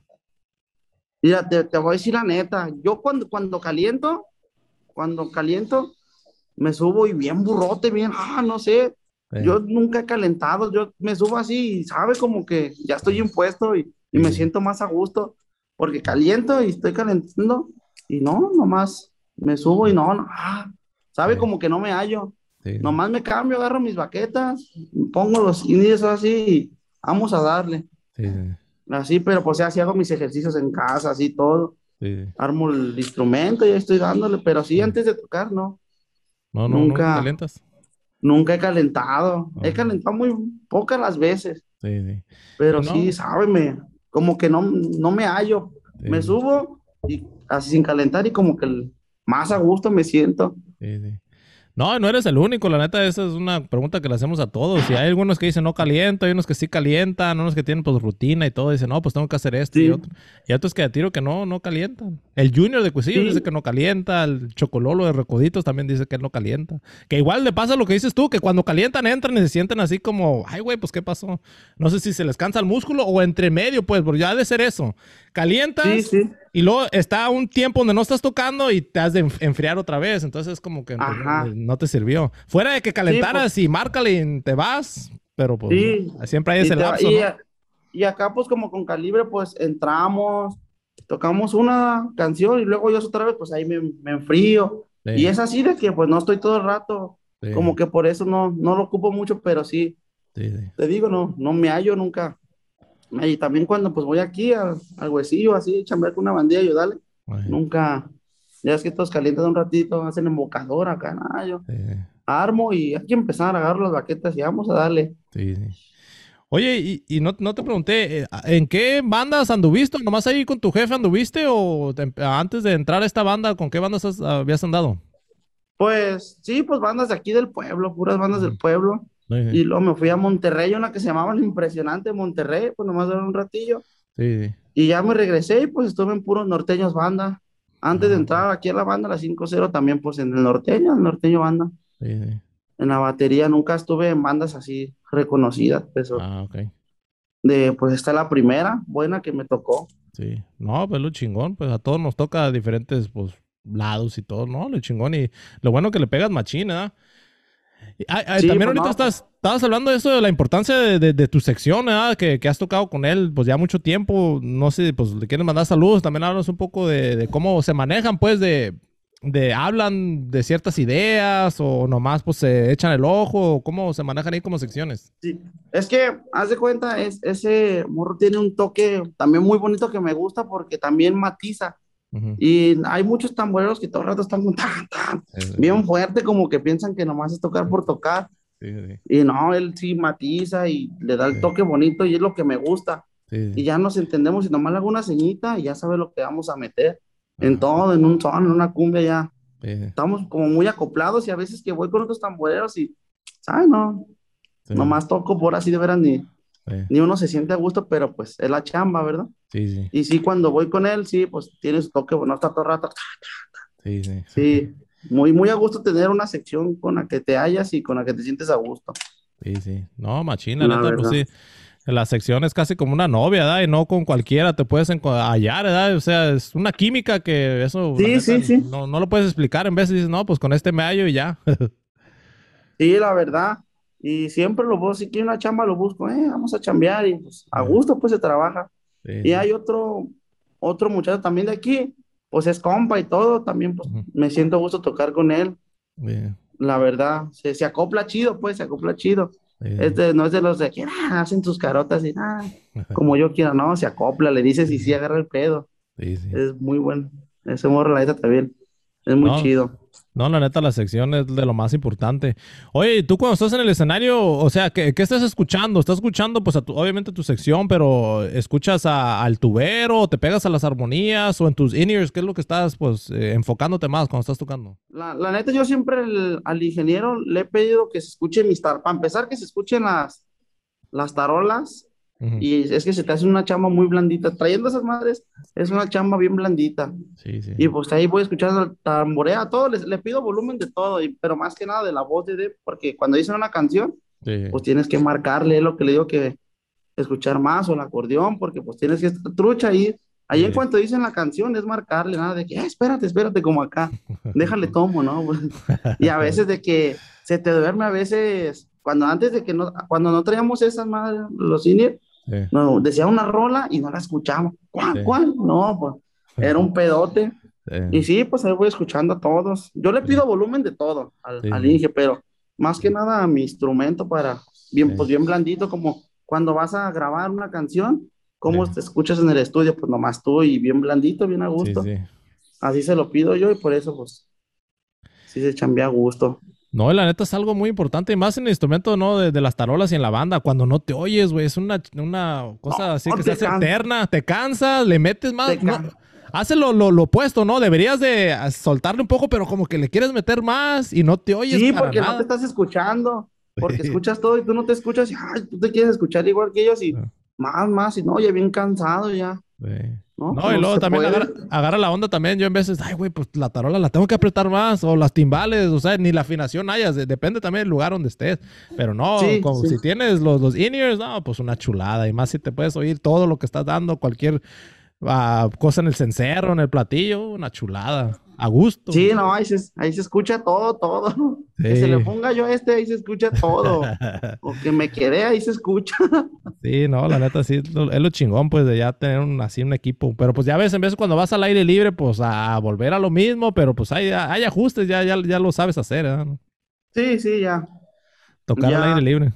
Mira, te, te voy a decir la neta, yo cuando, cuando caliento, cuando caliento, me subo y bien burrote, bien, ah, no sé, Sí, yo nunca he calentado, yo me subo así y sabe como que ya estoy impuesto, y, y me sí, siento más a gusto, porque caliento y estoy calentando, y no, nomás me subo y no, no, ah, sabe sí, como que no me hallo, sí, sí, nomás me cambio, agarro mis baquetas, pongo los indios así y vamos a darle, sí, sí, así, pero pues así hago mis ejercicios en casa, así todo, sí, armo el instrumento y ahí estoy dándole, pero sí sí. antes de tocar, no, No, no, nunca nunca. calientas. Nunca he calentado. He No, calentado muy pocas las veces, sí, sí. Sí, pero sí, no, sábeme, como que no, no me hallo. Me sí, subo y así sin calentar y como que el- más a gusto me siento. sí, sí. No, no eres el único, la neta, esa es una pregunta que le hacemos a todos. Y hay algunos que dicen no caliento, hay unos que sí calientan, unos que tienen pues rutina y todo, dicen no, pues tengo que hacer esto y Sí, otro. Y otros que a tiro que no, no calientan. El Junior de Cuisillos dice sí, que no calienta, el Chocololo de Recoditos también dice que él no calienta. Que igual le pasa lo que dices tú, que cuando calientan entran y se sienten así como, ay güey, pues qué pasó. No sé si se les cansa el músculo o entre medio, pues, porque ya ha de ser eso. sí, Calientas. sí. Y luego está un tiempo donde no estás tocando y te has de enf- enfriar otra vez. Entonces es como que pues, no, Ajá. no te sirvió. Fuera de que Sí, pues, calentaras y márcale y te vas, pero pues sí. siempre hay Y, ese te, va- lapso, y, ¿no? a- y acá, pues, como con Calibre, pues entramos, tocamos una canción y luego yo otra vez, pues ahí me, me enfrío. Y Sí, es así de que, pues, no estoy todo el rato, como sí, que por eso no, no lo ocupo mucho, pero sí. sí, sí. Te digo, no, no me hallo nunca. Y también cuando pues voy aquí al, al huesillo, así, chambear con una bandilla y ayudarle, Ay, nunca, ya es que todos calientan un ratito, hacen embocador acá, nada, yo sí, armo y hay que empezar a agarrar las baquetas y vamos a darle. sí, sí. Oye, y, y no, no te pregunté, eh, ¿en qué bandas anduviste? ¿Nomás ahí con tu jefe anduviste o te- antes de entrar a esta banda, con qué bandas has- habías andado? Pues sí, pues bandas de aquí del pueblo, puras bandas del Ujú. pueblo. Sí, Y luego me fui a Monterrey, una que se llamaba El Impresionante Monterrey, pues nomás era un ratillo. sí, sí. Y ya me regresé y pues estuve en puros norteños banda. Antes de Ah, ok. entrar aquí a la banda, la cinco cero, también pues en el norteño, el norteño banda. Sí, sí. En la batería nunca estuve en bandas así reconocidas, pues, Ah, ok. de, pues esta es la primera buena que me tocó. Sí, no, pues lo chingón, pues a todos nos toca diferentes, pues, lados y todo, ¿no? Lo chingón y lo bueno que le pegas machina. Y, ay, ay, Sí, también pues ahorita no, pues, estás, estabas hablando de eso, de la importancia de, de- de tu sección, ¿verdad? Que, que has tocado con él, pues ya mucho tiempo, no sé, pues le quieres mandar saludos, también háblanos un poco de, de cómo se manejan, pues, de, de, hablan de ciertas ideas o nomás, pues, se echan el ojo, o cómo se manejan ahí como secciones. sí. Es que, haz de cuenta, es, ese morro tiene un toque también muy bonito que me gusta porque también matiza. Ujú. Y hay muchos tamboreros que todo el rato están con tan, tan, Sí, sí, bien fuerte, como que piensan que nomás es tocar por tocar. sí, sí, Y no, él sí matiza y le da el sí, toque bonito y es lo que me gusta. sí, Y sí. ya nos entendemos y nomás le hago una ceñita y ya sabe lo que vamos a meter. En Ah, ok. todo, en un son, en una cumbia ya. Sí, sí, Estamos como muy acoplados y a veces que voy con otros tamboreros y, ay, no, sí, nomás toco por así de veras, ni, sí, ni uno se siente a gusto, pero pues es la chamba, ¿verdad? sí, sí, Y sí, cuando voy con él, sí, pues tiene su toque, bueno, está todo el rato. sí, sí. Sí, muy, muy a gusto tener una sección con la que te hallas y con la que te sientes a gusto, Sí, sí. No, machín, la la neta, pues verdad. sí. La sección es casi como una novia, ¿verdad? Y no con cualquiera te puedes enco- hallar, ¿verdad? O sea, es una química que eso, la Sí, neta, sí, sí. no, no lo puedes explicar. En vez de dices, no, pues con este me hallo y ya. Sí, la verdad. Y siempre lo busco, si quiero una chamba, lo busco, eh, vamos a chambear y pues a Eh, gusto pues se trabaja. Sí, Y sí. hay otro, otro muchacho también de aquí, pues es compa y todo, también pues Ujú. me siento a gusto tocar con él, Sí, la verdad, se, se acopla chido, pues se acopla chido. sí, sí. Este no es de los de que "Ah, hacen sus carotas y nada, como yo quiera, no, se acopla, le dices y sí agarra el pedo, Sí, sí. es muy bueno, ese morro la neta también, es muy No, chido. no, la neta, la sección es de lo más importante. Oye, ¿y tú cuando estás en el escenario, o sea, ¿qué, qué estás escuchando? ¿Estás escuchando, pues, a tu- obviamente tu sección, pero escuchas a- al tubero, o te pegas a las armonías, o en tus in-ears? ¿Qué es lo que estás, pues, eh, enfocándote más cuando estás tocando? La, la neta, yo siempre el- al ingeniero le he pedido que se escuche mis tar, para empezar que se escuchen las, las tarolas, Ujú. y es que se te hace una chamba muy blandita. Trayendo esas madres, es una chamba bien blandita. Sí, sí, Y pues ahí voy escuchando tamborea, todo, les, le pido volumen de todo, y, pero más que nada de la voz de Deb, porque cuando dicen una canción, sí, pues tienes que marcarle, es lo que le digo que escuchar más, o el acordeón, porque pues tienes que estar trucha ahí. Ahí en sí. cuanto dicen la canción, es marcarle, nada de que, "Eh, espérate, espérate, como acá, déjale tomo, ¿no?" Y a veces de que se te duerme, a veces, cuando antes de que no, cuando no traíamos esas madres, los cines, Sí, no, decía una rola y no la escuchamos. ¿Cuál, sí, cuál? No, pues era un pedote. Y sí, sí, pues ahí voy escuchando a todos. Yo le sí, pido volumen de todo al, sí, al sí, Inge, pero más que nada a mi instrumento para, bien, sí, pues bien blandito, como cuando vas a grabar una canción, sí, ¿cómo te escuchas en el estudio? Pues nomás tú y bien blandito, bien a sí, gusto. sí. Así se lo pido yo y por eso, pues, sí se chambea a gusto. No, la neta es algo muy importante, y más en el instrumento, ¿no? De, de las tarolas y en la banda, cuando no te oyes, güey, es una, una cosa así No, que se te hace can, eterna, te cansas, le metes más, te no, can. hace lo, lo, lo opuesto, ¿no? Deberías de ah, soltarle un poco, pero como que le quieres meter más y no te oyes Sí, para porque no te nada. estás escuchando, porque Sí. escuchas todo y tú no te escuchas y ay, tú te quieres escuchar igual que ellos y más, más, y no, ya bien cansado ya, Sí. ¿no? No, y No luego se también puede. agarra, agarra la onda también. Yo en veces, ay, güey, pues la tarola la tengo que apretar más, o las timbales, o sea, ni la afinación hayas, de- depende también del lugar donde estés. Pero no, Sí, como sí. si tienes los, los in-ears, no, pues una chulada. Y más si te puedes oír todo lo que estás dando, cualquier ah, cosa en el cencerro, en el platillo, una chulada. A gusto. Sí, no, ahí se, ahí se escucha todo, todo. Que se le Sí. ponga yo a este, ahí se escucha todo. O que me quede, ahí se escucha. Sí, no, la neta sí, es lo, es lo chingón, pues, de ya tener un, así un equipo. Pero pues ya ves, en vez cuando vas al aire libre, pues a volver a lo mismo, pero pues hay, hay ajustes, ya, ya, ya lo sabes hacer, ¿eh? Sí, sí, ya, Tocar al aire ya, libre.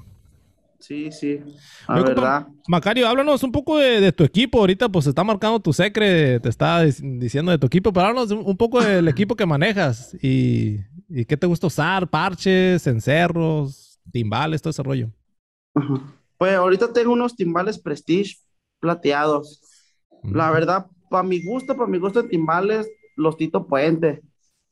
sí, sí, la Oye, compa, verdad. Macario, háblanos un poco de, de tu equipo. Ahorita pues se está marcando tu secre, te está dic- diciendo de tu equipo, pero háblanos un, un poco del equipo que manejas y, y qué te gusta usar, parches, encerros, timbales, todo ese rollo. Ajá. Pues ahorita tengo unos timbales Prestige plateados. La Mm, verdad, para mi gusto, para mi gusto de timbales, los Tito Puente.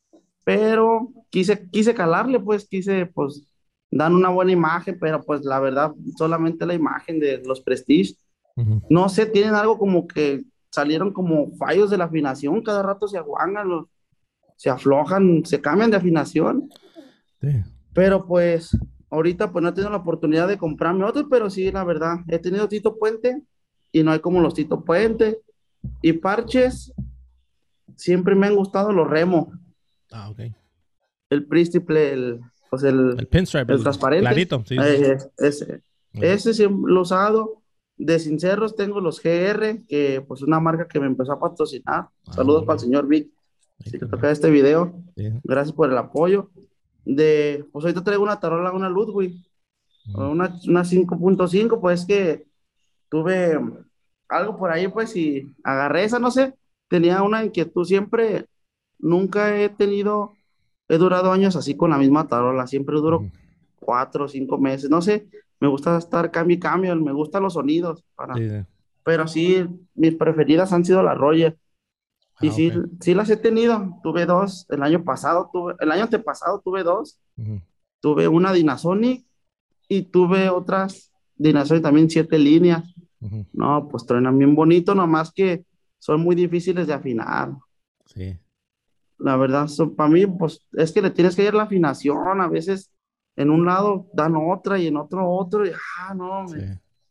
Pero quise, quise calarle, pues quise, pues, dar una buena imagen, pero pues la verdad, solamente la imagen de los Prestige. ujú. No sé, tienen algo como que salieron como fallos de la afinación, cada rato se aguangan, los- se aflojan, se cambian de afinación. Sí. Pero pues, ahorita pues no he tenido la oportunidad de comprarme otro, pero sí, la verdad, he tenido Tito Puente y no hay como los Tito Puente. Y parches, siempre me han gustado los Remo, Ah, ok. el príncipe, el, pues el, El pinstripe, el el transparente, clarito, sí, sí. eh, ese, Ujú. ese siempre lo he usado. De sinceros tengo los G R, que pues una marca que me empezó a patrocinar. Ah, Saludos para el órale. señor Vic, Sí, si le carnal. toca este video. Sí. Gracias por el apoyo. De, pues ahorita traigo una tarola, una Ludwig, Ujú. una, una cinco punto cinco, pues que tuve algo por ahí, pues, y agarré esa, no sé, tenía una inquietud siempre, nunca he tenido, he durado años así con la misma tarola, siempre duro Ujú. cuatro o cinco meses, no sé, me gusta estar cambio y cambio, me gustan los sonidos, para, Sí, sí. pero sí, mis preferidas han sido las Roger, y Ah, ok. sí, sí las he tenido, tuve dos, el año pasado, tuve, el año antepasado tuve dos, Ujú. tuve una Dynasonic y tuve otras Dynasonic también siete líneas. Ujú. No, pues truenan bien bonito, nomás que son muy difíciles de afinar. Sí, La verdad, son, para mí, pues es que le tienes que ir la afinación. A veces en un lado dan otra y en otro otro. Y, ah, no, sí. me-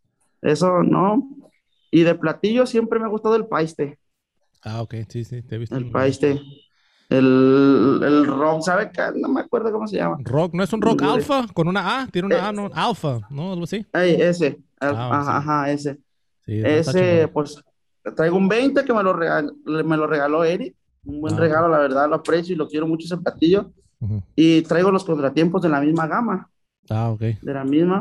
eso no. Y de platillo siempre me ha gustado el paiste. Ah, ok, sí, sí, te he visto El en videos, sí. paiste. El, el rock, ¿sabe qué? No me acuerdo cómo se llama. Rock, ¿no es un rock alfa con una A? Tiene una A, ¿no? Alfa, ¿no? Algo así. Ey, ese, el- Ah, ajá, sí. ajá, ese. Sí, no, está Ese, chingón. pues traigo un veinte que me lo regaló, me lo regaló Eric. Un buen Ah, ok. regalo, la verdad, lo aprecio y lo quiero mucho ese platillo. Ujú. Y traigo los contratiempos de la misma gama, Ah, ok. de la misma.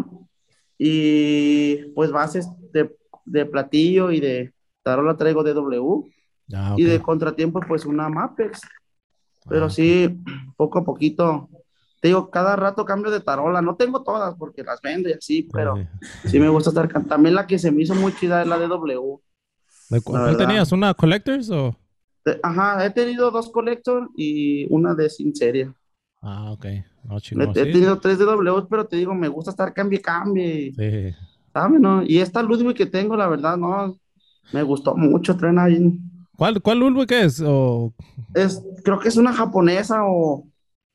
Y pues bases de, de platillo y de tarola traigo de W. Ah, Y ok. de contratiempo, pues una Mapex. Pero Ah, ok. sí, poco a poquito. Te digo, cada rato cambio de tarola. No tengo todas porque las vendo y así, Sí, pero sí. sí me gusta estar cantando. También la que se me hizo muy chida es la de W, ¿De la cu- ¿Cuál verdad. tenías? ¿Una Collectors o...? Te- Ajá, he tenido dos Collector y una de sin serie. Ah, ok. No, He, chingón, he sí. tenido tres de W, pero te digo, me gusta estar cambie, cambie, Sí. ¿sabes, no? Y esta Ludwig que tengo, la verdad, no, me gustó mucho, traen ahí. ¿Cuál, cuál Ulwick es? O... Es, creo que es una japonesa o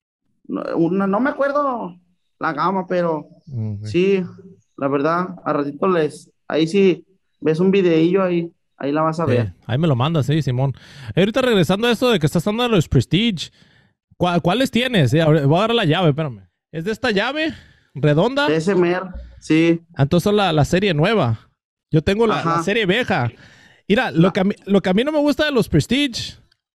no, una, no me acuerdo la gama, pero Ok. sí, la verdad, a ratito les, ahí sí, ves un videillo ahí, ahí la vas a Sí, ver. ahí me lo manda, sí, Simón. Eh, Ahorita regresando a esto de que estás dando los Prestige, ¿cuál- ¿cuáles tienes? Eh, ahora- voy a agarrar la llave, espérame. ¿Es de esta llave redonda? De ese mer, sí, Ah, entonces la, la serie nueva. Yo tengo la, la ajá, serie vieja. Mira, lo la, que, a mí, lo que a mí no me gusta de los Prestige,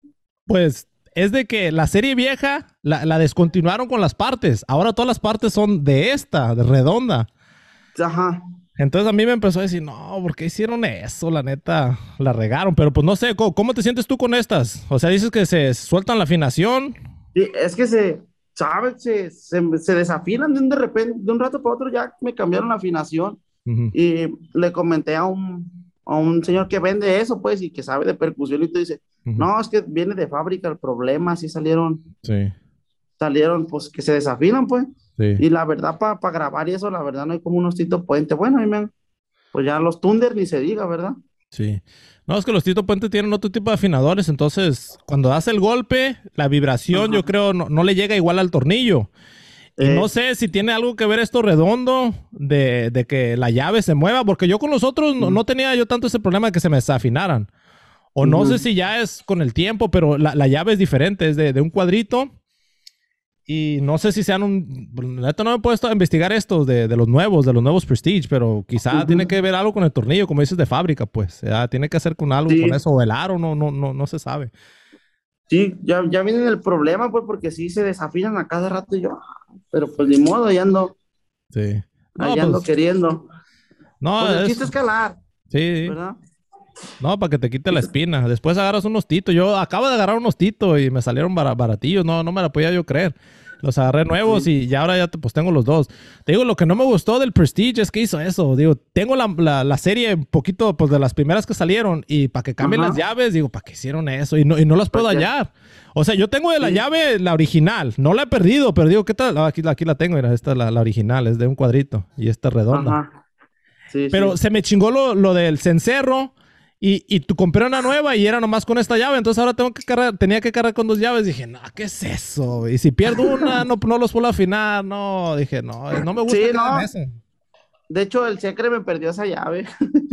pues es de que la serie vieja la, la descontinuaron con las partes. Ahora todas las partes son de esta, de redonda. ajá. Entonces a mí me empezó a decir, no, ¿por qué hicieron eso? La neta, la regaron. Pero pues no sé, ¿cómo, cómo te sientes tú con estas? O sea, dices que se sueltan la afinación. Sí, es que se, ¿sabes? Se, se, se desafinan de un, de repente, de un rato para otro ya me cambiaron la afinación Ujú, y le comenté a un, a un señor que vende eso, pues, y que sabe de percusión y te dice, ujú. no, es que viene de fábrica el problema, así salieron, Sí, salieron, pues, que se desafinan, pues, sí, y la verdad, para grabar y eso, la verdad, no hay como unos Tito Puente, bueno, ahí me, pues ya los Thunder ni se diga, ¿verdad? sí. No, es que los Tito Puente tienen otro tipo de afinadores, entonces cuando das el golpe, la vibración Ajá. yo creo no, no le llega igual al tornillo. Y no Eh, sé si tiene algo que ver esto redondo de, de que la llave se mueva, porque yo con los otros no, ujú, no tenía yo tanto ese problema de que se me desafinaran. O no sé ujú, si ya es con el tiempo, pero la, la llave es diferente, es de, de un cuadrito. Y no sé si sean un... Neta no me he puesto a investigar estos de, de los nuevos, de los nuevos Prestige, pero quizá tiene ujú. que ver algo con el tornillo, como dices, de fábrica, pues. Ya tiene que hacer con algo con Sí, eso, o el aro, no, no, no, no se sabe. sí, ya, ya viene el problema, pues, porque sí se desafinan a cada rato y yo, ah, pero pues ni modo, ahí ando, Sí. No, ahí ando pues, queriendo. no, Pues el es... chiste es calar, Sí, ¿verdad? no, para que te quite la Chiste- espina. Después agarras unos titos. Yo acabo de agarrar unos titos y me salieron bara- baratillos. No, no me la podía yo creer. Los agarré nuevos Sí, y ya ahora ya te- pues tengo los dos. Te digo, lo que no me gustó del Prestige es que hizo eso. Digo, tengo la, la, la serie un poquito pues de las primeras que salieron y para que cambien las ajá, llaves, digo, ¿para qué hicieron eso? Y no, y no las puedo ¿para qué? hallar. O sea, yo tengo de la Sí, llave la original. No la he perdido, pero digo, ¿qué tal? Ah, aquí, aquí la tengo, mira, esta es la, la original, es de un cuadrito y esta es redonda. ajá, sí, Pero sí. se me chingó lo, lo del cencerro y, y tú compré una nueva y era nomás con esta llave. Entonces ahora tengo que cargar, tenía que cargar con dos llaves. Dije, no, ¿qué es eso? Y si pierdo una, no, no los puedo afinar. No, dije, no, no me gusta Sí, que hagan no, eso. de hecho el Secre me perdió esa llave.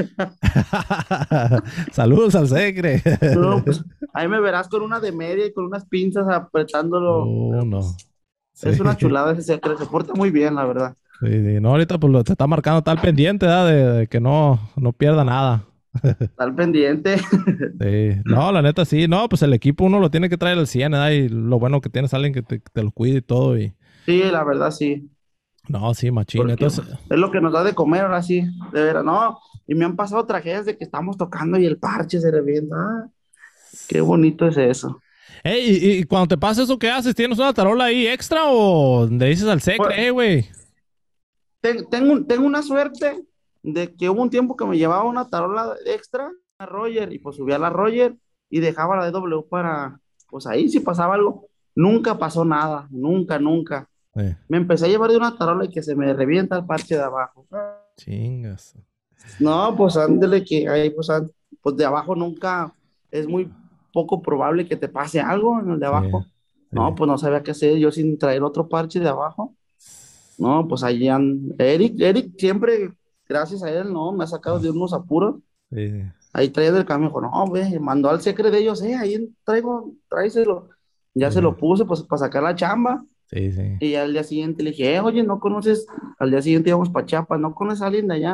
Saludos al Secre. No, pues ahí me verás con una de media y con unas pinzas apretándolo, Oh, pero no. pues Sí, es una chulada ese Secre, se porta muy bien, la verdad. sí, sí. No, ahorita pues lo, te está marcando tal pendiente, ¿verdad? De, de que no, no pierda nada. Está al pendiente. Sí. No, la neta sí. No, pues el equipo uno lo tiene que traer al cien, ¿verdad? Y lo bueno que tienes alguien que te, que te lo cuide y todo. Y... Sí, la verdad sí. No, sí, machín. Porque Entonces, es lo que nos da de comer ahora sí, de veras, no, y me han pasado tragedias de que estamos tocando y el parche se revienta, ah, qué bonito es eso. hey, y, y cuando te pasa eso, ¿qué haces? ¿Tienes una tarola ahí extra o le dices al Pues, secre, eh, güey? te- tengo, un- tengo una suerte de que hubo un tiempo que me llevaba una tarola extra a Roger y pues subía a la Roger y dejaba la D W para, pues ahí si pasaba algo, nunca pasó nada, nunca, nunca. Eh, Me empecé a llevar de una tarola y que se me revienta el parche de abajo. chingas. No, pues ándele que ahí, pues, án- pues de abajo nunca, es muy poco probable que te pase algo en el de Sí, abajo. No, sí. pues no sabía qué hacer yo sin traer otro parche de abajo. No, pues ahí an- Eric, Eric siempre, gracias a él, no, me ha sacado de unos apuros. Sí, Ahí traía del camión, dijo, no, ve, mandó al secre de ellos, eh, ahí traigo, tráeselo. Ya se sí, lo puse, pues, para sacar la chamba. sí, sí. Y al día siguiente le dije, eh, oye, ¿no conoces? Al día siguiente íbamos para Chiapas, ¿no conoces a alguien de allá?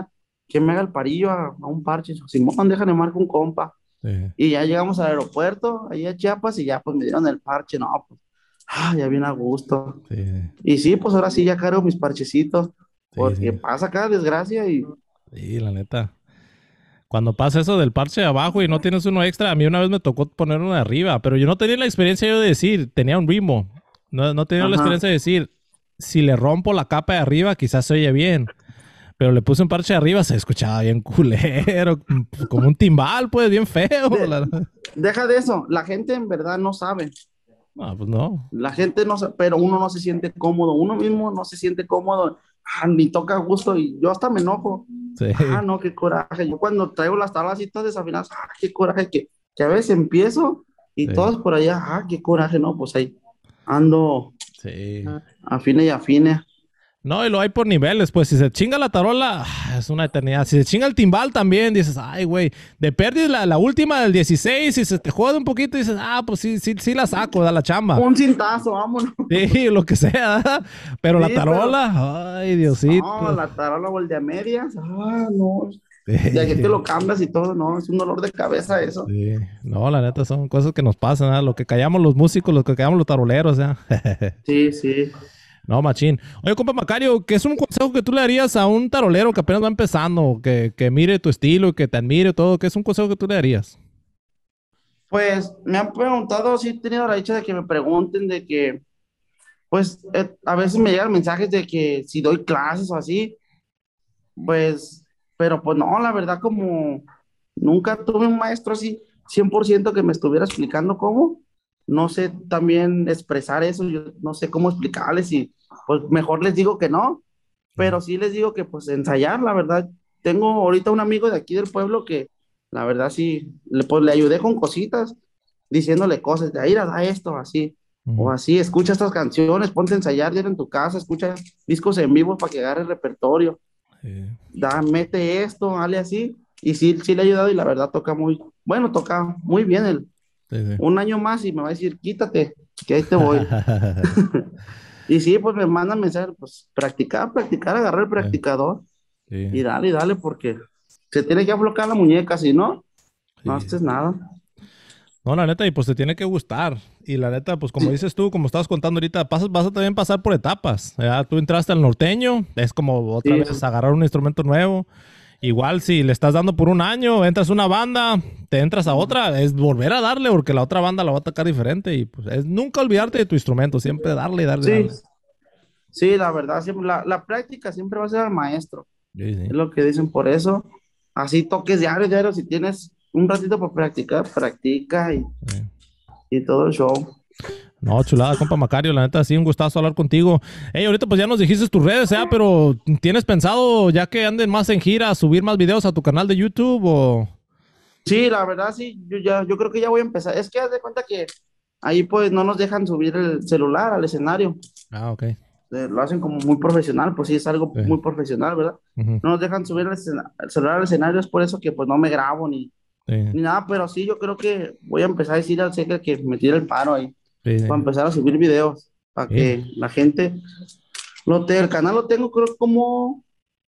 ¿quién me haga el parillo a, a un parche? Simón, déjame marcar un compa. Sí, Y ya llegamos al aeropuerto, ahí a Chiapas, y ya pues me dieron el parche, no, pues, ah, ya bien a gusto. sí, Y sí, pues ahora sí ya cargo mis parchecitos, sí, porque sí. pasa cada desgracia y Sí, la neta. Cuando pasa eso del parche de abajo y no tienes uno extra, a mí una vez me tocó poner uno de arriba, pero yo no tenía la experiencia yo de decir, tenía un Rimo. No, no tenía la ajá. experiencia de decir, si le rompo la capa de arriba, quizás se oye bien. Pero le puse un parche de arriba, se escuchaba bien culero, como un timbal, pues, bien feo. De- La- Deja de eso, la gente en verdad no sabe, No, pues no. la gente no sabe, pero uno no se siente cómodo, uno mismo no se siente cómodo, ah, ni toca a gusto y yo hasta me enojo. Ah, Sí, no, qué coraje. Yo cuando traigo las tablas y todas desafinadas, ah, qué coraje, que, que a veces empiezo y sí, todos por allá, ah, qué coraje, no, pues ahí ando sí. afine y afine. No, y lo hay por niveles, pues si se chinga la tarola, ah, es una eternidad. Si se chinga el timbal también, dices, ay, güey, de pérdida la, la última del dieciséis, si se te jode un poquito, dices, ah, pues sí, sí, sí la saco, da la chamba. Un cintazo, vámonos. Sí, lo que sea, ¿verdad? Pero la Sí, pero tarola, ay, no, Diosito. la tarola voltea a medias, ah, no. De aquí te Sí, lo cambias y todo, no, es un dolor de cabeza eso. sí. No, la neta son cosas que nos pasan, ¿verdad? Lo que callamos los músicos, lo que callamos los taroleros, ¿ya? Sí, sí. No, machín. Oye, compa Macario, ¿qué es un consejo que tú le darías a un tarolero que apenas va empezando, que, que mire tu estilo, que te admire todo? ¿Qué es un consejo que tú le darías? Pues me han preguntado, sí he tenido la dicha de que me pregunten de que, pues eh, a veces me llegan mensajes de que si doy clases o así, pues, pero pues no, la verdad como nunca tuve un maestro así cien por ciento que me estuviera explicando cómo, no sé también expresar eso, yo no sé cómo explicarles y pues mejor les digo que no, pero sí les digo que pues ensayar, la verdad. Tengo ahorita un amigo de aquí del pueblo que la verdad sí, le, pues, le ayudé con cositas, diciéndole cosas de ahí, da esto, así, o Ujú. así, escucha estas canciones, ponte a ensayar ya en tu casa, escucha discos en vivo para que agarre repertorio, Sí, da, mete esto, dale así, y sí, sí le ha ayudado y la verdad toca muy, bueno, toca muy bien el, sí, sí. un año más y me va a decir, quítate, que ahí te voy. Y sí, pues me mandan mensajes, pues practicar, practicar, agarrar el Sí, practicador y sí, dale, dale, porque se tiene que aflocar la muñeca, si no, no sí. haces nada. No, la neta, y pues te tiene que gustar. Y la neta, pues como Sí, dices tú, como estabas contando ahorita, pasas, vas a también pasar por etapas. ¿Verdad? Tú entraste al norteño, es como otra sí, vez agarrar un instrumento nuevo. Igual si le estás dando por un año, entras a una banda, te entras a otra, es volver a darle porque la otra banda la va a atacar diferente. Y pues es nunca olvidarte de tu instrumento, siempre darle y darle y sí, darle. sí, la verdad, siempre, la, la práctica siempre va a ser el maestro, Sí, es sí, lo que dicen por eso. Así toques diario, diario, si tienes un ratito para practicar, practica y, sí. y todo el show. No, chulada, compa Macario, la neta, sí, un gustazo hablar contigo. Hey, ahorita pues ya nos dijiste tus redes, ¿eh? Pero ¿tienes pensado, ya que anden más en gira, subir más videos a tu canal de YouTube o...? Sí, la verdad, sí, yo ya, yo creo que ya voy a empezar. Es que haz de cuenta que ahí pues no nos dejan subir el celular al escenario. Ah, ok. Eh, lo hacen como muy profesional, pues sí, es algo Sí. muy profesional, ¿verdad? Ujú. No nos dejan subir el, escena- el celular al escenario, es por eso que pues no me grabo ni, Sí, ni nada, pero sí, yo creo que voy a empezar a decir al Seca que me tire el paro ahí, sí, para sí. empezar a subir videos, para Sí. que la gente, lo te, el canal lo tengo creo como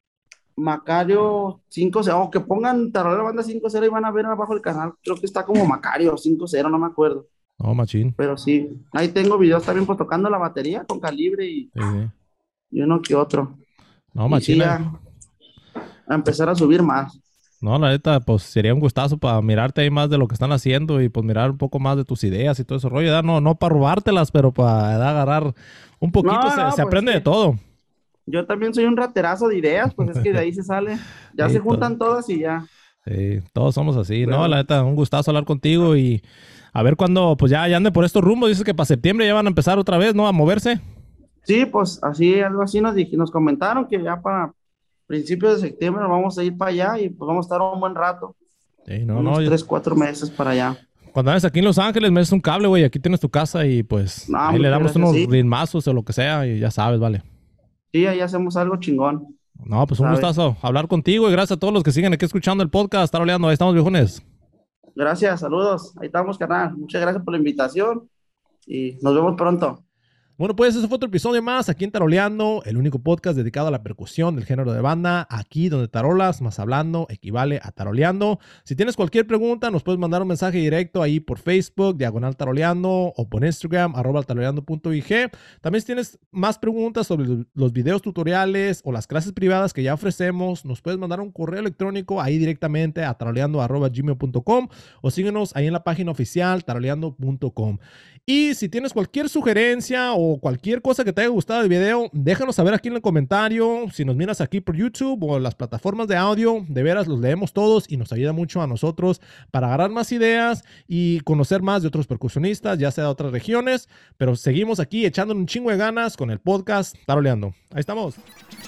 Macario cinco cero, o que pongan Tarola Banda cinco cero y van a ver abajo el canal, creo que está como Macario cinco cero, no me acuerdo, No, machín. pero sí, ahí tengo videos también pues tocando la batería con calibre y, Sí, sí. y uno que otro, No, y sí, machín. eh. ya a empezar a subir más. No, la neta, pues sería un gustazo para mirarte ahí más de lo que están haciendo y pues mirar un poco más de tus ideas y todo ese rollo. ¿Verdad? No, no para robártelas, pero para agarrar un poquito, No, se, no, se pues aprende de que todo. yo también soy un raterazo de ideas, pues es que de ahí se sale, ya Sí, se to- juntan todas y ya, sí, todos somos así. No, la pero neta, un gustazo hablar contigo y a ver cuándo, pues ya, ya ande por estos rumbos. Dices que para septiembre ya van a empezar otra vez, ¿no? A moverse. sí, pues así, algo así nos, dij- nos comentaron que ya para principios de septiembre vamos a ir para allá y pues vamos a estar un buen rato, Sí, no, no. unos yo- tres, cuatro meses para allá. Cuando andes aquí en Los Ángeles, me des un cable, güey. Aquí tienes tu casa y pues No, ahí le muchas damos gracias, unos sí, ritmazos o lo que sea y ya sabes, vale. sí, ahí hacemos algo chingón, No, pues un ¿sabes? gustazo hablar contigo y gracias a todos los que siguen aquí escuchando el podcast. Estar oleando, ahí estamos, viejones. Gracias, saludos, ahí estamos, carnal, muchas gracias por la invitación y nos vemos pronto. Bueno, pues ese fue otro episodio más aquí en Taroleando, el único podcast dedicado a la percusión del género de banda, aquí donde tarolas más hablando equivale a taroleando. Si tienes cualquier pregunta, nos puedes mandar un mensaje directo ahí por Facebook, diagonal taroleando, o por Instagram, arroba taroleando punto i g. También si tienes más preguntas sobre los videos tutoriales o las clases privadas que ya ofrecemos, nos puedes mandar un correo electrónico ahí directamente a taroleando arroba gmail punto com o síguenos ahí en la página oficial taroleando punto com. Y si tienes cualquier sugerencia o cualquier cosa que te haya gustado del video, déjanos saber aquí en el comentario. Si nos miras aquí por YouTube o en las plataformas de audio, de veras los leemos todos y nos ayuda mucho a nosotros para agarrar más ideas y conocer más de otros percusionistas, ya sea de otras regiones. Pero seguimos aquí echando un chingo de ganas con el podcast Taroleando. Ahí estamos.